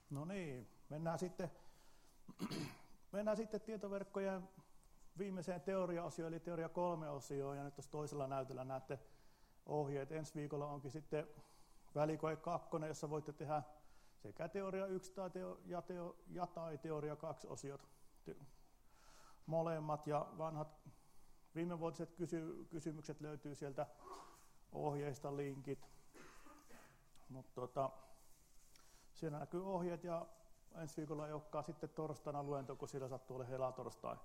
No niin, mennään sitten tietoverkkojen viimeiseen teoria-osioon, eli teoria 3-osioon, ja nyt tuossa toisella näytöllä näette ohjeet. Ensi viikolla onkin sitten välikoe 2, jossa voitte tehdä sekä teoria 1 tai teoria 2 osiot, molemmat, ja vanhat viimevuotiset kysymykset löytyy sieltä ohjeista, linkit. Mutta siinä näkyy ohjeet, ja ensi viikolla ei olekaan sitten torstaina luento, kun siellä sattuu olemaan helatorstai.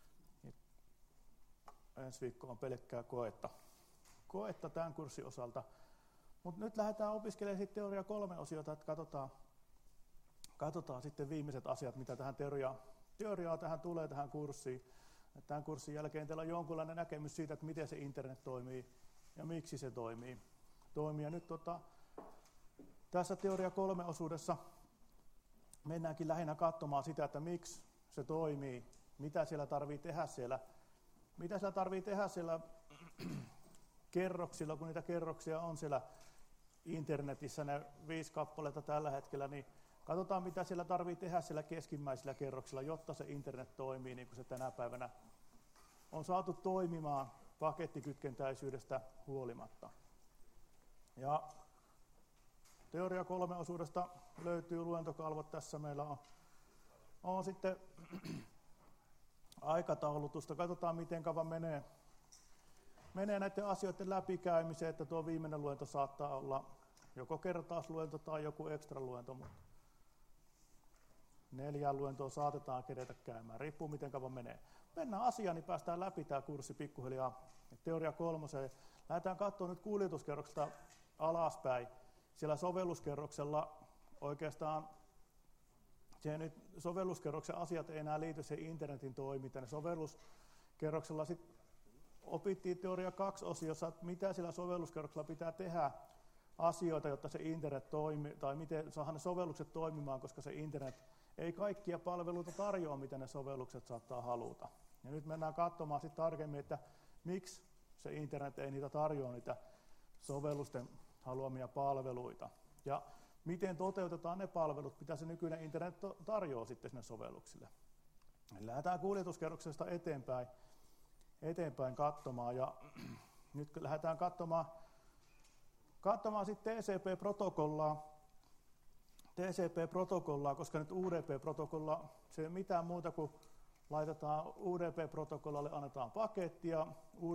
Ensi viikko on pelkkää koetta tämän kurssin osalta. Mutta nyt lähdetään opiskelemaan sitten teoria 3-osiota, että katsotaan sitten viimeiset asiat, mitä tähän teoriaa tähän tulee tähän kurssiin. Tämän kurssin jälkeen teillä on jonkunlainen näkemys siitä, että miten se internet toimii ja miksi se toimii. Ja nyt tässä teoria 3-osuudessa mennäänkin lähinnä katsomaan sitä, että miksi se toimii, mitä siellä tarvitsee tehdä siellä kerroksilla, kun niitä kerroksia on siellä internetissä, ne 5 kappaletta tällä hetkellä, niin katsotaan, mitä siellä tarvitsee tehdä siellä keskimmäisillä kerroksilla, jotta se internet toimii niin kuin se tänä päivänä on saatu toimimaan pakettikytkentäisyydestä huolimatta. Ja teoria 3-osuudesta löytyy luentokalvot. Tässä meillä on sitten aikataulutusta. Katsotaan, miten kauan menee näiden asioiden läpikäymiseen, että tuo viimeinen luento saattaa olla joko kertausluento tai joku ekstra luento, mutta 4 luentoa saatetaan kerätä käymään, riippuu miten kauan menee. Mennään asiaan, niin päästään läpi tämä kurssi pikkuhiljaa. Teoria 3. Lähdetään katsomaan nyt kuljetuskerroksesta alaspäin. Siellä sovelluskerroksella oikeastaan sovelluskerroksen asiat ei enää liity siihen internetin toimintaan. Sovelluskerroksella sitten opittiin teoria 2-osiossa, että mitä sillä sovelluskerroksella pitää tehdä asioita, jotta se internet toimii, tai miten saadaan ne sovellukset toimimaan, koska se internet ei kaikkia palveluita tarjoa, mitä ne sovellukset saattaa haluta. Ja nyt mennään katsomaan sitten tarkemmin, että miksi se internet ei niitä tarjoa, niitä sovellusten haluamia palveluita. Ja miten toteutetaan ne palvelut, mitä se nykyinen internet tarjoaa sitten sinne sovelluksille. Eli lähdetään kuljetuskerroksesta eteenpäin katsomaan, ja nyt lähdetään katsomaan sitten TCP-protokollaa, koska nyt UDP-protokolla, se ei ole mitään muuta kuin laitetaan UDP-protokollalle, annetaan paketti, ja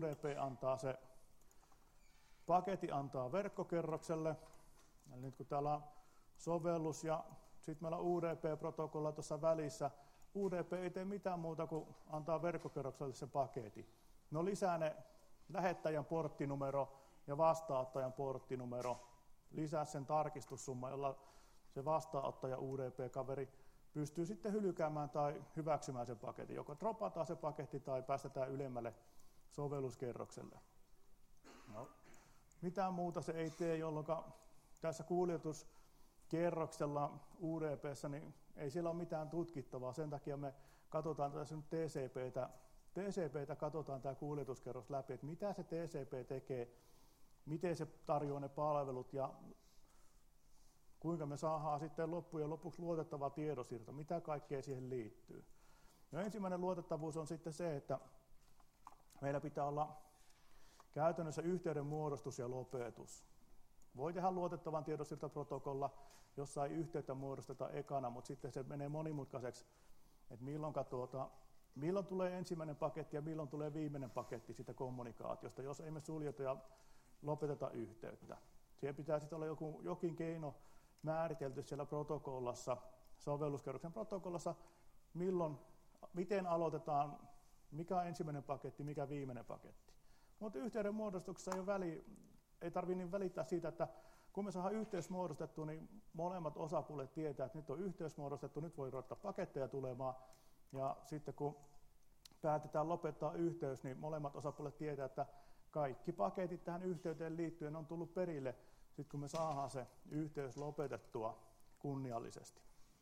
paketti antaa verkkokerrokselle. Eli nyt kun täällä on sovellus ja sitten meillä on UDP-protokolla tuossa välissä, UDP ei tee mitään muuta kuin antaa verkkokerrokselle se paketti. No lisää ne lähettäjän porttinumero ja vastaanottajan porttinumero, lisää sen tarkistussumma, jolla se vastaanottaja UDP-kaveri pystyy sitten hylkäämään tai hyväksymään sen paketin. Joko dropataan se paketti tai päästetään ylemmälle sovelluskerrokselle. No, mitään muuta se ei tee, jolloin tässä kuljetuskerroksella UDP:ssä niin ei siellä ole mitään tutkittavaa. Sen takia me katsotaan tässä nyt TCP:tä katsotaan tämä kuljetuskerros läpi, että mitä se TCP tekee, miten se tarjoaa ne palvelut ja kuinka me saadaan sitten loppujen lopuksi luotettava tiedonsiirto, mitä kaikkea siihen liittyy. No, ensimmäinen luotettavuus on sitten se, että meillä pitää olla käytännössä yhteyden muodostus ja lopetus. Voi tehdä luotettavan tiedonsiirtoprotokolla, jossa ei yhteyttä muodosteta ekana, mutta sitten se menee monimutkaiseksi, että milloin tulee ensimmäinen paketti ja milloin tulee viimeinen paketti siitä kommunikaatiosta, jos ei me suljeta ja lopeteta yhteyttä. Siihen pitää sitten olla jokin keino määritelty siellä protokollassa, sovelluskerroksen protokollassa, miten aloitetaan, mikä on ensimmäinen paketti, mikä viimeinen paketti. Mutta yhteyden muodostuksessa ei tarvitse niin välittää siitä, että kun me saadaan yhteys muodostettu, niin molemmat osapuolet tietää, että nyt on yhteys muodostettu, nyt voi ruveta paketteja tulemaan. Ja sitten kun päätetään lopettaa yhteys, niin molemmat osapuolet tietää, että kaikki paketit tähän yhteyteen liittyen on tullut perille, sitten kun me saadaan se yhteys lopetettua kunniallisesti.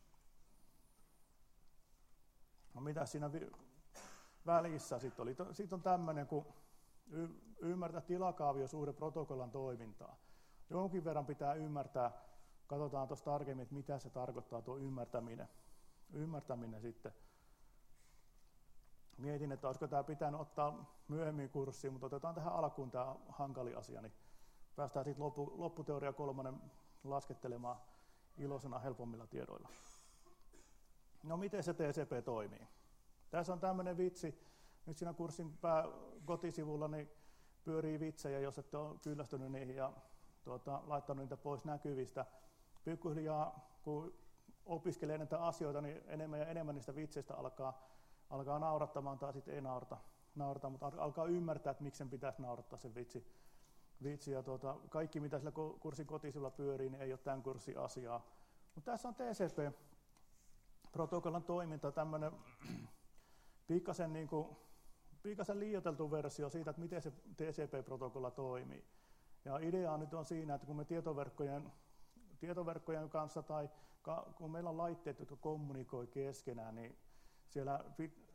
No mitä siinä välissä sitten oli? Sitten on tämmöinen, kun ymmärtää tilakaaviosuhde protokollan toimintaa. Jonkin verran pitää ymmärtää katsotaan tuossa tarkemmin, että mitä se tarkoittaa tuo ymmärtäminen sitten. Mietin, että olisiko tämä pitänyt ottaa myöhemmin kurssiin, mutta otetaan tähän alkuun tämä hankali asia, niin päästään sitten lopputeoria 3 laskettelemaan iloisena helpommilla tiedoilla. No miten se TCP toimii? Tässä on tämmöinen vitsi, nyt siinä kurssin kotisivulla niin pyörii vitsejä, jos ette ole kyllästynyt niihin ja laittanut niitä pois näkyvistä. Pikkuhiljaa, kun opiskelee näitä asioita, niin enemmän ja enemmän niistä vitseistä alkaa naurattamaan tai sitten ei naurata, mutta alkaa ymmärtää, että miksi sen pitäisi naurattaa sen vitsi. Ja kaikki, mitä sillä kurssin kotisivulla pyörii, niin ei ole tämän kurssin asiaa. Mutta tässä on TCP-protokollan toiminta, tämmöinen pikkasen liioiteltu versio siitä, että miten se TCP-protokolla toimii. Ja idea nyt on siinä, että kun me tietoverkkojen kanssa tai kun meillä on laitteet, jotka kommunikoi keskenään, niin siellä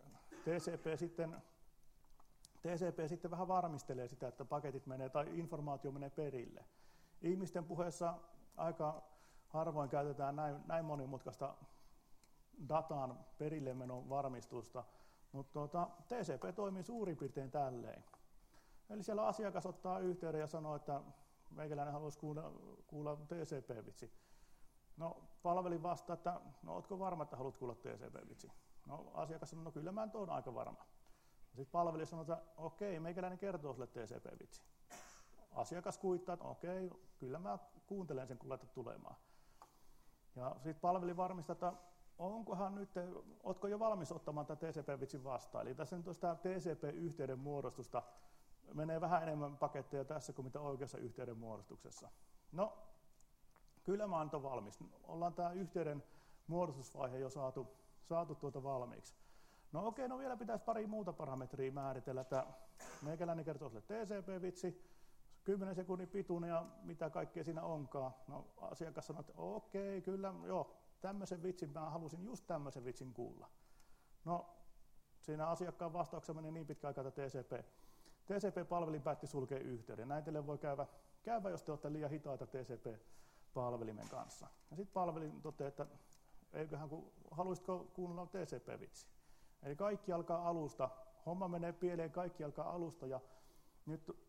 TCP sitten vähän varmistelee sitä, että paketit menee tai informaatio menee perille. Ihmisten puheessa aika harvoin käytetään näin monimutkaista datan perille menon varmistusta, mutta TCP toimii suurin piirtein tälleen. Eli siellä asiakas ottaa yhteyden ja sanoo, että meikäläinen haluaisi kuulla TCP-vitsi. No palvelin vastaa, että no ootko varma, että haluat kuulla TCP-vitsi? No asiakas sanoo, no kyllä mä oon aika varma. Sitten palvelija sanoo, että okei, meikäläinen kertoo sulle TCP-vitsi. Asiakas kuittaa, että okei, kyllä mä kuuntelen sen, kun laitat tulemaan. Ja sitten palveli varmistaa, että ootko jo valmis ottamaan tätä TCP-vitsin vastaan. Eli tässä nyt on sitä TCP-yhteyden muodostusta. Menee vähän enemmän paketteja tässä kuin mitä oikeassa yhteyden muodostuksessa. No, kyllä mä oon valmis. Ollaan tämä yhteyden muodostusvaihe jo saatu valmiiksi. No okei, no vielä pitäisi pari muuta parametria määritellä, että meikäläinen kertoo sulle TCP-vitsi, 10 sekunnin pituinen ja mitä kaikkea siinä onkaan. No asiakas sanoo, että okei, kyllä, joo, tämmöisen vitsin, mä halusin just tämmöisen vitsin kuulla. No, siinä asiakkaan vastauksessa meni niin pitkä aika, että TCP-palvelin päätti sulkea yhteyden. Näin teille voi käydä, jos te olette liian hitaita TCP-palvelimen kanssa. Ja sitten palvelin toteaa, että haluaisitko kuunnella TCP-vitsi. Eli kaikki alkaa alusta, homma menee pieleen, kaikki alkaa alusta ja nyt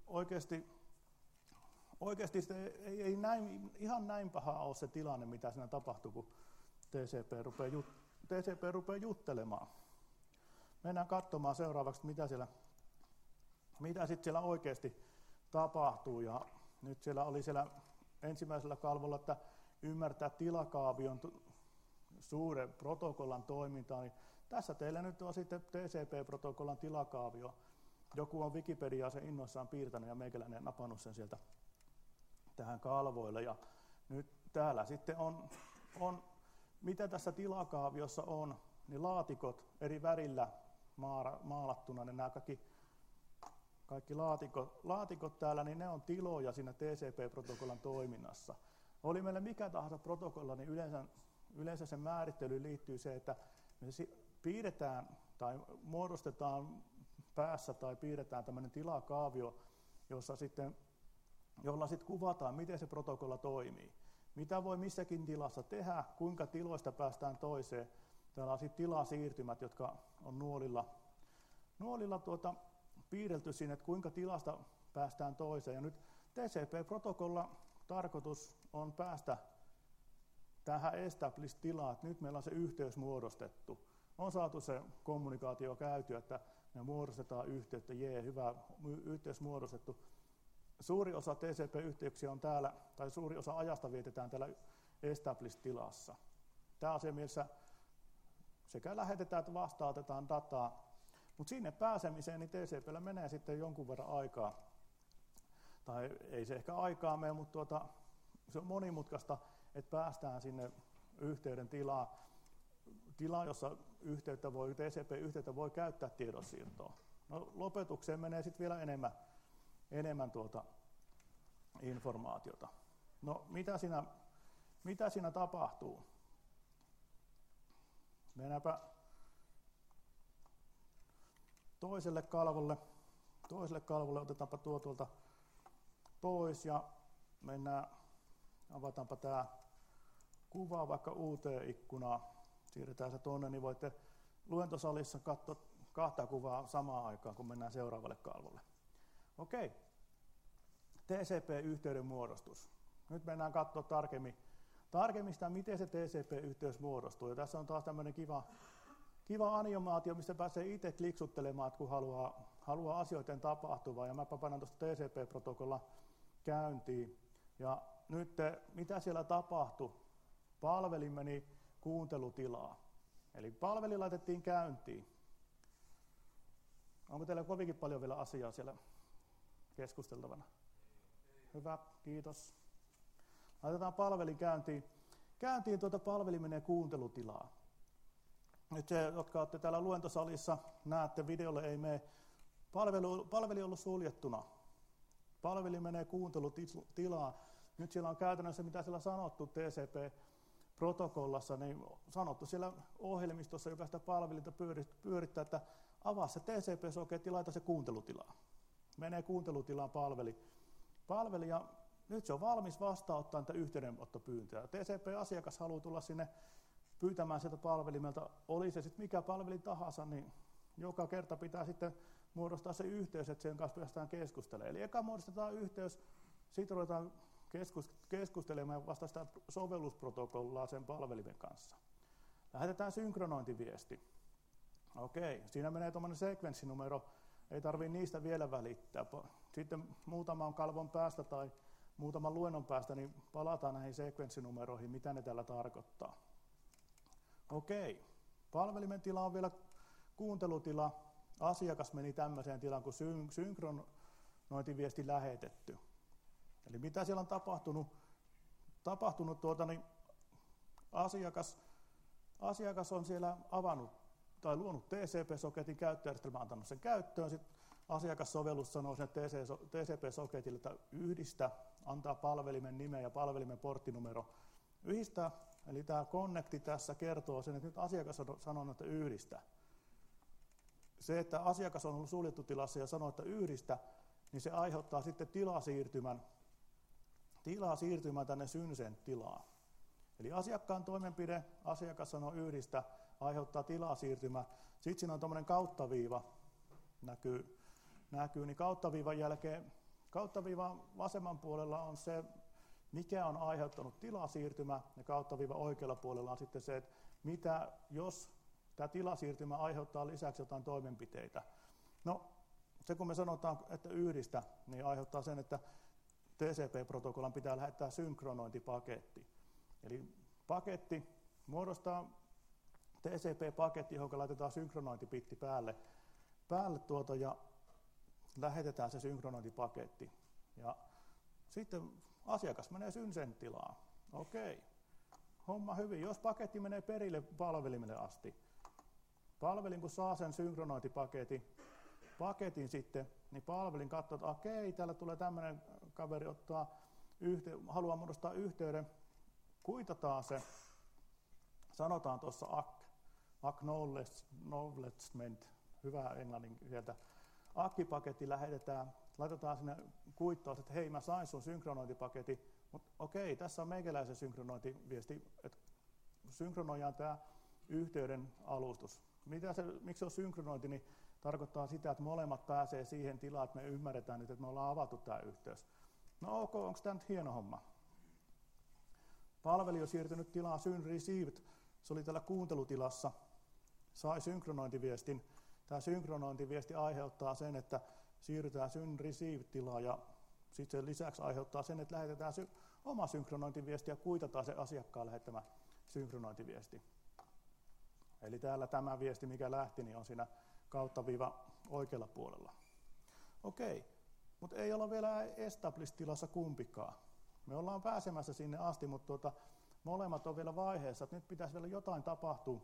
oikeasti se ei ihan näin paha ole se tilanne, mitä siinä tapahtuu, kun TCP rupeaa juttelemaan. Mennään katsomaan seuraavaksi, mitä sitten siellä oikeasti tapahtuu. Ja nyt siellä oli ensimmäisellä kalvolla, että ymmärtää tilakaavion suuren protokollan toimintaa. Niin tässä teillä nyt on sitten TCP-protokollan tilakaavio. Joku on Wikipediaa sen innoissaan piirtänyt ja meikäläinen napannut sen sieltä tähän kalvoille. Ja nyt täällä sitten on mitä tässä tilakaaviossa on, niin laatikot eri värillä maalattuna, niin nämä kaikki laatikot täällä, niin ne on tiloja siinä TCP-protokollan toiminnassa. Oli meillä mikä tahansa protokolla, niin yleensä sen määrittelyyn liittyy se, että me piirretään tai muodostetaan päässä tai piirretään tämmöinen tilakaavio, jolla sitten kuvataan, miten se protokolla toimii. Mitä voi missäkin tilassa tehdä, kuinka tiloista päästään toiseen. Täällä on sitten tilasiirtymät, jotka on nuolilla piirrelty sinne, että kuinka tilasta päästään toiseen. Ja nyt TCP-protokolla tarkoitus on päästä tähän established-tilaan, että nyt meillä on se yhteys muodostettu. On saatu se kommunikaatio käytyä, että me muodostetaan yhteyttä, hyvä yhteys muodostettu. Suuri osa TCP-yhteyksiä on täällä, tai suuri osa ajasta vietetään täällä established-tilassa. Tämä on se, missä sekä lähetetään että vastaanotetaan dataa, mutta sinne pääsemiseen niin TCP:llä menee sitten jonkun verran aikaa. Tai ei se ehkä aikaa mene, mutta se on monimutkaista, että päästään sinne yhteyden tilaan, jossa TCP-yhteyttä voi käyttää tiedonsiirtoon. No, lopetukseen menee sitten vielä enemmän informaatiota. No, mitä siinä tapahtuu? Mennäänpä toiselle kalvolle, otetaanpa tuolta pois ja avataanpa tämä kuvaa vaikka UT-ikkunaa, siirretään se tuonne, niin voitte luentosalissa katsoa 2 kuvaa samaan aikaan, kun mennään seuraavalle kalvolle. Okei, TCP-yhteyden muodostus. Nyt mennään katsoa tarkemmin sitä, miten se TCP-yhteys muodostuu. Ja tässä on taas tämmöinen kiva animaatio, missä pääsee itse kliksuttelemaan, kun haluaa asioiden tapahtuvaa. Ja mä panen tuosta TCP-protokolla käyntiin. Ja nyt mitä siellä tapahtui? Palvelin meni kuuntelutilaan. Eli palveli laitettiin käyntiin. Onko teillä kovinkin paljon vielä asiaa siellä keskusteltavana? Hyvä, kiitos. Laitetaan palvelin käyntiin. Palveli menee kuuntelutilaan. Nyt se, jotka olette täällä luentosalissa, näette, videolle ei mene. Palveli on ollut suljettuna. Palveli menee kuuntelutilaan. Nyt siellä on käytännössä, mitä siellä on sanottu TCP-protokollassa, niin sanottu siellä ohjelmistossa, joka sitä palvelinta pyörittää, että avaa se TCP-soketti, laita se kuuntelutilaan. Menee kuuntelutilaan palveli ja nyt se on valmis vastaanottaa niitä yhteydenottopyyntöjä. TCP-asiakas haluaa tulla sinne pyytämään sieltä palvelimelta, oli se sitten mikä palvelin tahansa, niin joka kerta pitää sitten muodostaa se yhteys, että sen kanssa päästään keskustelemaan. Eli eka muodostetaan yhteys, sitten ruvetaan keskustelemaan vasta sitä sovellusprotokollaa sen palvelimen kanssa. Lähetetään synkronointiviesti. Okei, siinä menee tuommoinen sekvenssinumero, ei tarvitse niistä vielä välittää. Sitten muutaman kalvon päästä tai muutaman luennon päästä niin palataan näihin sekvenssinumeroihin, mitä ne täällä tarkoittaa. Okei, palvelimen tila on vielä kuuntelutila. Asiakas meni tämmöiseen tilaan kuin synkronointiviesti lähetetty. Eli mitä siellä on tapahtunut asiakas on siellä avannut tai luonut TCP-soketin käyttöjärjestelmän, antanut sen käyttöön. Sitten asiakassovellus sanoo sen TCP-soketille, että yhdistä, antaa palvelimen nimen ja palvelimen porttinumero. Yhdistä, eli tämä connecti tässä kertoo sen, että nyt asiakas on sanonut, että yhdistä. Se, että asiakas on ollut suljettu tilassa ja sanoo, että yhdistä, niin se aiheuttaa sitten tilasiirtymän tänne synseen tilaan. Eli asiakkaan toimenpide, asiakas sanoo yhdistä, aiheuttaa tilasiirtymä. Sitten siinä on tuommoinen kauttaviiva, näkyy, niin kauttaviivan jälkeen, kauttaviivan vasemman puolella on se, mikä on aiheuttanut tilasiirtymä, ja kauttaviivan oikealla puolella on sitten se, että mitä jos tämä tilasiirtymä aiheuttaa lisäksi jotain toimenpiteitä. No, se kun me sanotaan, että yhdistä, niin aiheuttaa sen, että TCP-protokollan pitää lähettää synkronointipaketti. Eli paketti muodostaa TCP-paketti, johon laitetaan synkronointipitti päälle ja lähetetään se synkronointipaketti. Ja sitten asiakas menee synsen tilaan. Okei, homma hyvin. Jos paketti menee perille palvelimelle asti, palvelin kun saa sen synkronointipaketin sitten, niin palvelin katsoo, että okei, täällä tulee tämmöinen kaveri haluaa muodostaa yhteyden, kuitataan se, sanotaan tuossa acknowledgement, hyvä englannin kieltä, ACK-paketti lähetetään, laitetaan sinne kuittaus, että hei, mä sain sun synkronointipaketin, mutta okei, tässä on meikäläisen synkronointiviesti, että synkronoidaan tämä yhteyden alustus. Miksi se on synkronointi, niin tarkoittaa sitä, että molemmat pääsee siihen tilaan, että me ymmärretään nyt, että me ollaan avattu tämä yhteys. No ok, onko tämä nyt hieno homma? Palveli on siirtynyt tilaan syn received, se oli täällä kuuntelutilassa, sai synkronointiviestin. Tämä synkronointiviesti aiheuttaa sen, että siirrytään syn received-tilaan ja sitten sen lisäksi aiheuttaa sen, että lähetetään oma synkronointiviesti ja kuitataan se asiakkaan lähettämä synkronointiviesti. Eli täällä tämä viesti, mikä lähti, niin on siinä kauttaviiva oikealla puolella. Okei, mutta ei olla vielä established-tilassa kumpikaan. Me ollaan pääsemässä sinne asti, mutta molemmat on vielä vaiheessa, että nyt pitäisi vielä jotain tapahtua,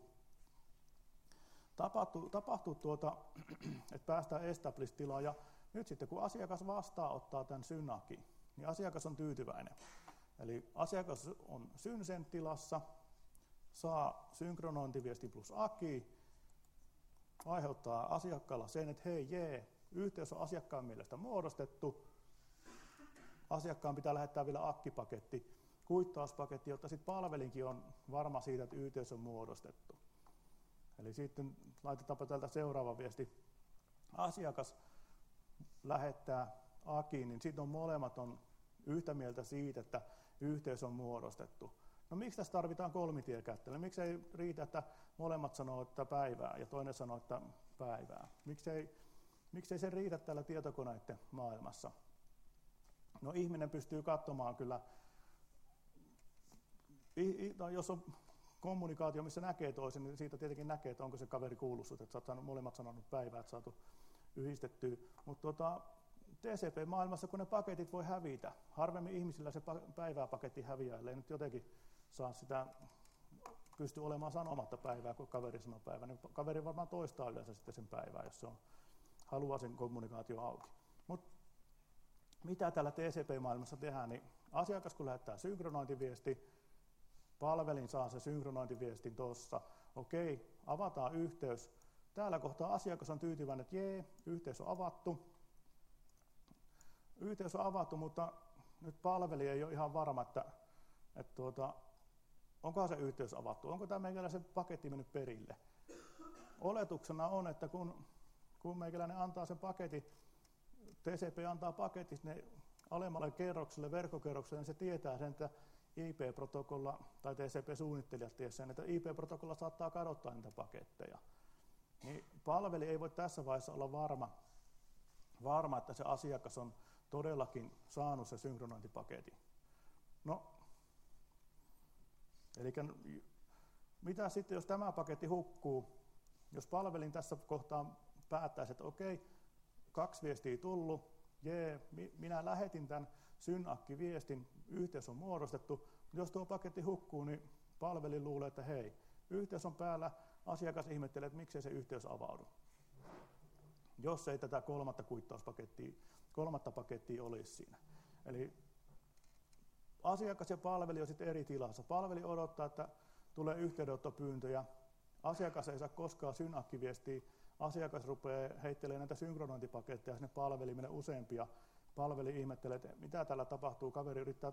että päästään established-tilaan. Ja nyt sitten kun asiakas vastaanottaa tämän synakin, niin asiakas on tyytyväinen. Eli asiakas on synsen tilassa, saa synkronointiviesti plus AKI, aiheuttaa asiakkaalla sen, että hei yhteys on asiakkaan mielestä muodostettu, asiakkaan pitää lähettää vielä AKI-paketti, kuittauspaketti, jotta sitten palvelinkin on varma siitä, että yhteys on muodostettu. Eli sitten laitetaanpa täältä seuraava viesti. Asiakas lähettää AKIin, niin sitten molemmat on yhtä mieltä siitä, että yhteys on muodostettu. No miksi tässä tarvitaan kolmitiekättelyä? Miksi ei riitä, että molemmat sanoo, että päivää ja toinen sanoo, että päivää? Miksei se riitä täällä tietokoneiden maailmassa? No ihminen pystyy katsomaan kyllä, jos on kommunikaatio, missä näkee toisen, niin siitä tietenkin näkee, että onko se kaveri kuullut sut, että sä oot molemmat sanonut päivää, että saatu yhdistettyä. Mutta TCP-maailmassa, kun ne paketit voi hävitä, harvemmin ihmisillä se päivää-paketti häviää, ellei nyt jotenkin saa sitä, pysty olemaan sanomatta päivää, kun kaveri sanoo päivää, niin kaveri varmaan toistaa yleensä sitten sen päivää, jos se on, haluaa sen kommunikaatio auki. Mut mitä täällä TCP-maailmassa tehdään, niin asiakas kun lähettää synkronointiviesti, palvelin saa se synkronointiviestin tuossa, okei, avataan yhteys. Täällä kohtaa asiakas on tyytyväinen, että jee, yhteys on avattu. Yhteys on avattu, mutta nyt palvelija ei ole ihan varma, että onkohan se yhteys avattu, onko tämä meikäläisen paketti mennyt perille. Oletuksena on, että kun meikäläinen antaa sen paketin, TCP antaa paketit ne alemmalle kerrokselle, verkkokerrokselle, niin se tietää sen, että IP-protokolla tai TCP-suunnittelijat tietää sen, että IP-protokolla saattaa kadottaa niitä paketteja. Niin palveli ei voi tässä vaiheessa olla varma, että se asiakas on todellakin saanut se synkronointipaketin. No, eli mitä sitten, jos tämä paketti hukkuu, jos palvelin tässä kohtaa päättäisi, että okei, 2 viestiä tullut, minä lähetin tämän SYN-ACK-viestin, yhteys on muodostettu, jos tuo paketti hukkuu, niin palvelin luulee, että hei, yhteys on päällä, asiakas ihmettelee, että miksei se yhteys avaudu. Jos ei tätä kolmatta pakettia olisi siinä. Eli asiakas ja palveli on sitten eri tilassa. Palveli odottaa, että tulee yhteydenottopyyntöjä. Asiakas ei saa koskaan SYN-ACK-viestiä. Asiakas rupeaa heittelemään näitä synkronointipaketteja sinne palvelimelle useampia. Palveli ihmettelee, että mitä täällä tapahtuu. Kaveri yrittää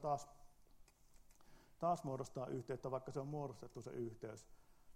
taas muodostaa yhteyttä, vaikka se on muodostettu se yhteys.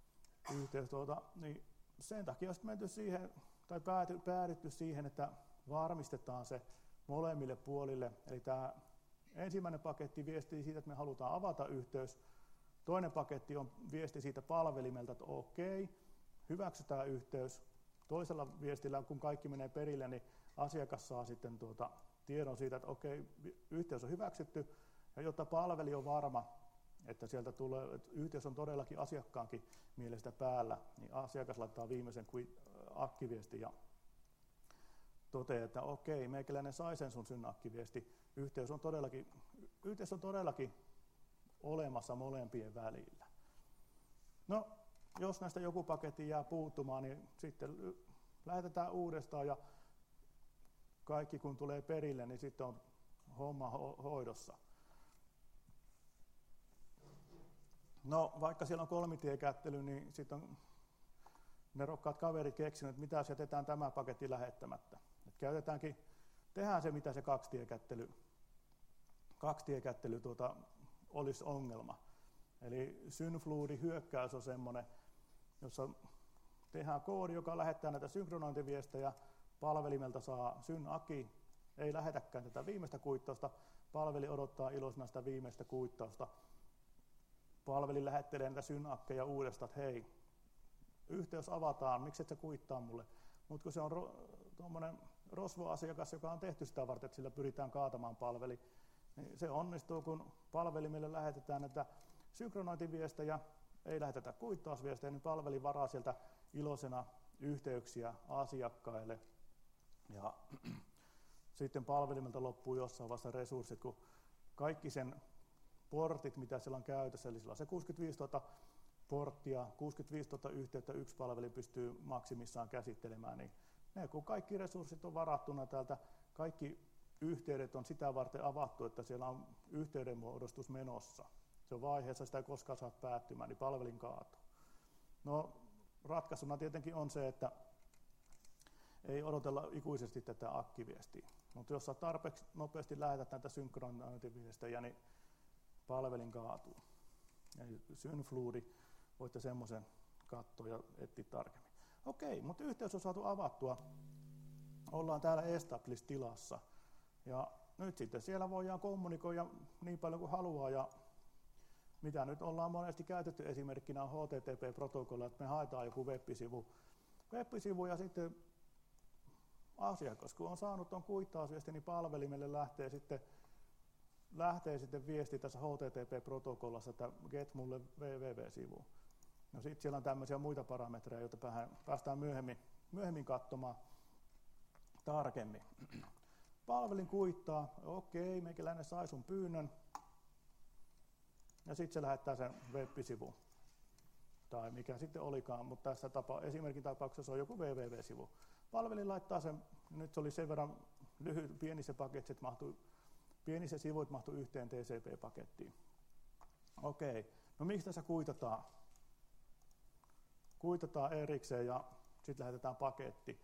Niin sen takia on menty siihen, tai päädytty siihen, että varmistetaan se molemmille puolille. Eli tämä ensimmäinen paketti viestii siitä, että me halutaan avata yhteys. Toinen paketti on viesti siitä palvelimelta, että okei, hyväksytään yhteys. Toisella viestillä, kun kaikki menee perille, niin asiakas saa sitten tiedon siitä, että okei, yhteys on hyväksytty. Ja jotta palveli on varma, että sieltä tulee, että yhteys on todellakin asiakkaankin mielestä päällä, niin asiakas laittaa viimeisen ACK-viestin ja toteaa, että okei, meikäläinen sai sen sun SYN-ACK-viesti. Yhteys on todellakin olemassa molempien välillä. No, jos näistä joku paketti jää puuttumaan, niin sitten lähetetään uudestaan ja kaikki kun tulee perille, niin sitten on homma hoidossa. No, vaikka siellä on kolmitiekättely, niin sitten on ne rokkaat kaverit keksinyt, että mitä jos jätetään tämä paketti lähettämättä. Tehdään se, mitä se kaksitiekättely olisi ongelma. Eli SYN-fluudi hyökkäys on semmoinen, jossa tehdään koodi, joka lähettää näitä synkronointiviestejä, palvelimelta saa SYN-ACK, ei lähetäkään tätä viimeistä kuittausta, palveli odottaa iloisena sitä viimeistä kuittausta. Palveli lähettelee näitä SYN-ACKeja uudestaan, että hei, yhteys avataan, miksi et sä kuittaa mulle? Mutta kun se on tuommoinen rosvoasiakas, joka on tehty sitä varten, että sillä pyritään kaatamaan palveli, niin se onnistuu, kun palvelimille lähetetään näitä synkronointiviestejä, ei lähetetä kuittausviestejä, niin palveli varaa sieltä iloisena yhteyksiä asiakkaille. Ja sitten palvelimelta loppuu jossain vaiheessa resurssit, kun kaikki sen portit, mitä siellä on käytössä, eli sillä on se 65 000 porttia, 65 000 yhteyttä yksi palveli pystyy maksimissaan käsittelemään, niin kun kaikki resurssit on varattuna täältä, kaikki yhteydet on sitä varten avattu, että siellä on yhteydenmuodostus menossa. Se on vaiheessa, sitä ei koskaan saa päättymään, niin palvelin kaatuu. No, ratkaisuna tietenkin on se, että ei odotella ikuisesti tätä ACK-viestiä. Mutta jos sä tarpeeksi nopeasti lähetät näitä synkronointiviestejä, niin palvelin kaatuu. Eli Synfluudi, voitte semmoisen katsoa ja etsiä tarkemmin. Okei, mutta yhteys on saatu avattua. Ollaan täällä Established-tilassa. Ja nyt sitten siellä voidaan kommunikoida niin paljon kuin haluaa. Ja mitä nyt ollaan monesti käytetty esimerkkinä on HTTP-protokolla, että me haetaan joku web-sivu ja sitten asiakas, kun on saanut tuon kuittausviestin, niin palvelimelle lähtee sitten viesti tässä HTTP-protokollassa, että get mulle www-sivu. No sitten siellä on tämmöisiä muita parametreja, joita päästään myöhemmin katsomaan tarkemmin. Palvelin kuittaa, okei, meikäläinen sai sun pyynnön. Ja sitten se lähettää sen web-sivun, tai mikä sitten olikaan, mutta tässä esimerkin tapauksessa on joku www-sivu. Palvelin laittaa sen, nyt se oli sen verran pieni se paketti, että pienissä sivuit mahtui yhteen TCP-pakettiin. Okei, no miksi tässä kuitataan? Kuitataan erikseen ja sitten lähetetään paketti.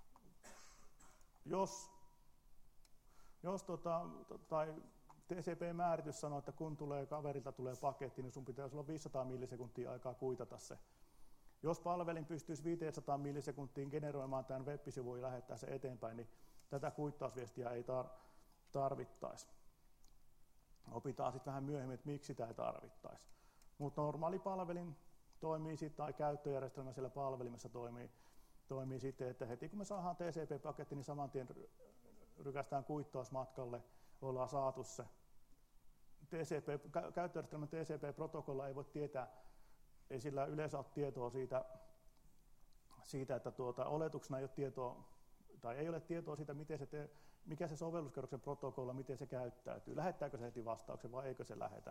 Tai TCP-määritys sanoo, että kun kaverilta tulee paketti, niin sun pitäisi olla 500 millisekuntia aikaa kuitata se. Jos palvelin pystyisi 500 millisekuntiin generoimaan tämän web-sivun ja lähettää se eteenpäin, niin tätä kuittausviestiä ei tarvittaisi. Opitaan sitten vähän myöhemmin, että miksi sitä ei tarvittaisi. Mutta normaali palvelin toimii sitten, tai käyttöjärjestelmä siellä palvelimessa toimii sitten, että heti kun me saadaan TCP-paketti, niin saman tien rykästään kuittausmatkalle, ollaan saatu se. Käyttöjärjestelmän TCP-protokolla ei voi tietää, ei sillä yleensä ole tietoa siitä että oletuksena ei ole tietoa, tai ei ole tietoa siitä, mikä se sovelluskerroksen protokolla, miten se käyttäytyy. Lähettääkö se heti vastauksen vai eikö se lähetä.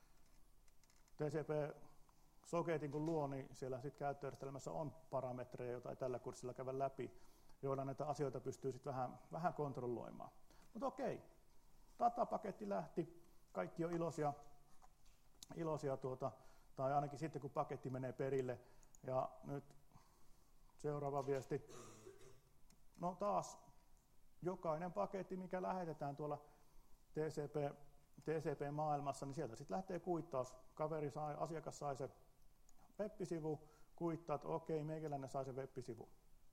TCP-soketin kun luo, niin siellä sit käyttöjärjestelmässä on parametreja, joita ei tällä kurssilla käydä läpi, joilla näitä asioita pystyy sitten vähän kontrolloimaan. Mutta okei, datapaketti lähti, kaikki on iloisia tai ainakin sitten kun paketti menee perille. Ja nyt seuraava viesti. No taas jokainen paketti, mikä lähetetään tuolla TCP-maailmassa, niin sieltä sitten lähtee kuittaus. Asiakas sai se web-sivu, kuittaat, okei, meikäläinen sai se web-sivu.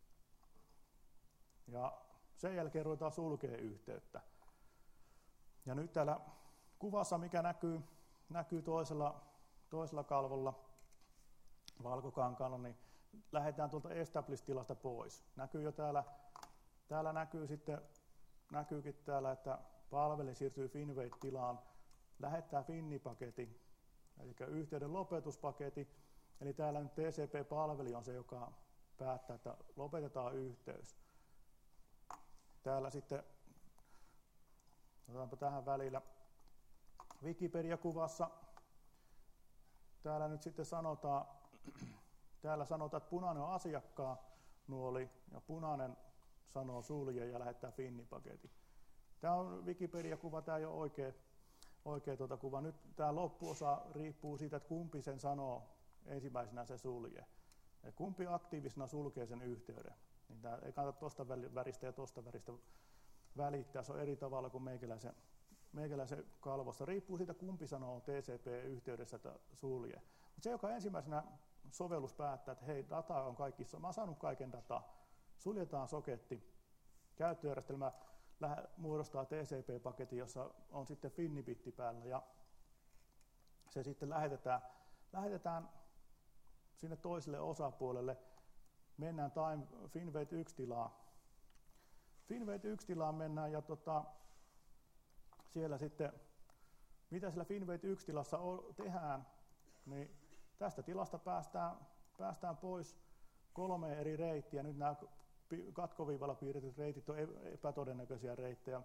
Ja sen jälkeen ruvetaan sulkemaan yhteyttä. Ja nyt täällä kuvassa, mikä näkyy toisella kalvolla valkokankaalla, niin lähdetään tuolta Established-tilasta pois. Näkyy jo täällä näkyykin täällä, että palvelin siirtyy Finwait-tilaan, lähettää Finni-paketin, eli yhteyden lopetuspaketti. Eli täällä nyt TCP-palveli on se, joka päättää, että lopetetaan yhteys. Täällä sitten, otetaanpa tähän välillä, Wikipedia-kuvassa, täällä nyt sitten sanotaan, että punainen on asiakkaan nuoli ja punainen sanoo sulje ja lähettää Finni-paketin. Tämä on Wikipedia-kuva, tämä ei ole oikea kuva. Nyt tämä loppuosa riippuu siitä, että kumpi sen sanoo ensimmäisenä se sulje. Ja kumpi aktiivisena sulkee sen yhteyden. Niin tämä ei kannata tuosta väristä ja tuosta väristä välittää, se on eri tavalla kuin meikäläisen kalvossa. Riippuu siitä, kumpi sanoo TCP-yhteydessä, että sulje. Mutta se, joka ensimmäisenä sovellus päättää, että hei, data on kaikissa, mä oon saanut kaiken dataa, suljetaan soketti, käyttöjärjestelmä muodostaa TCP-paketin, jossa on sitten Finni-bitti päällä, ja se sitten lähetetään sinne toiselle osapuolelle, mennään Finwait 1-tilaan. Finwait 1-tilaan mennään, ja siellä sitten, mitä siellä Finwait 1-tilassa tehdään, niin tästä tilasta päästään pois 3 eri reittiä. Nyt nämä katkoviivalla piirretyt reitit on epätodennäköisiä reittejä,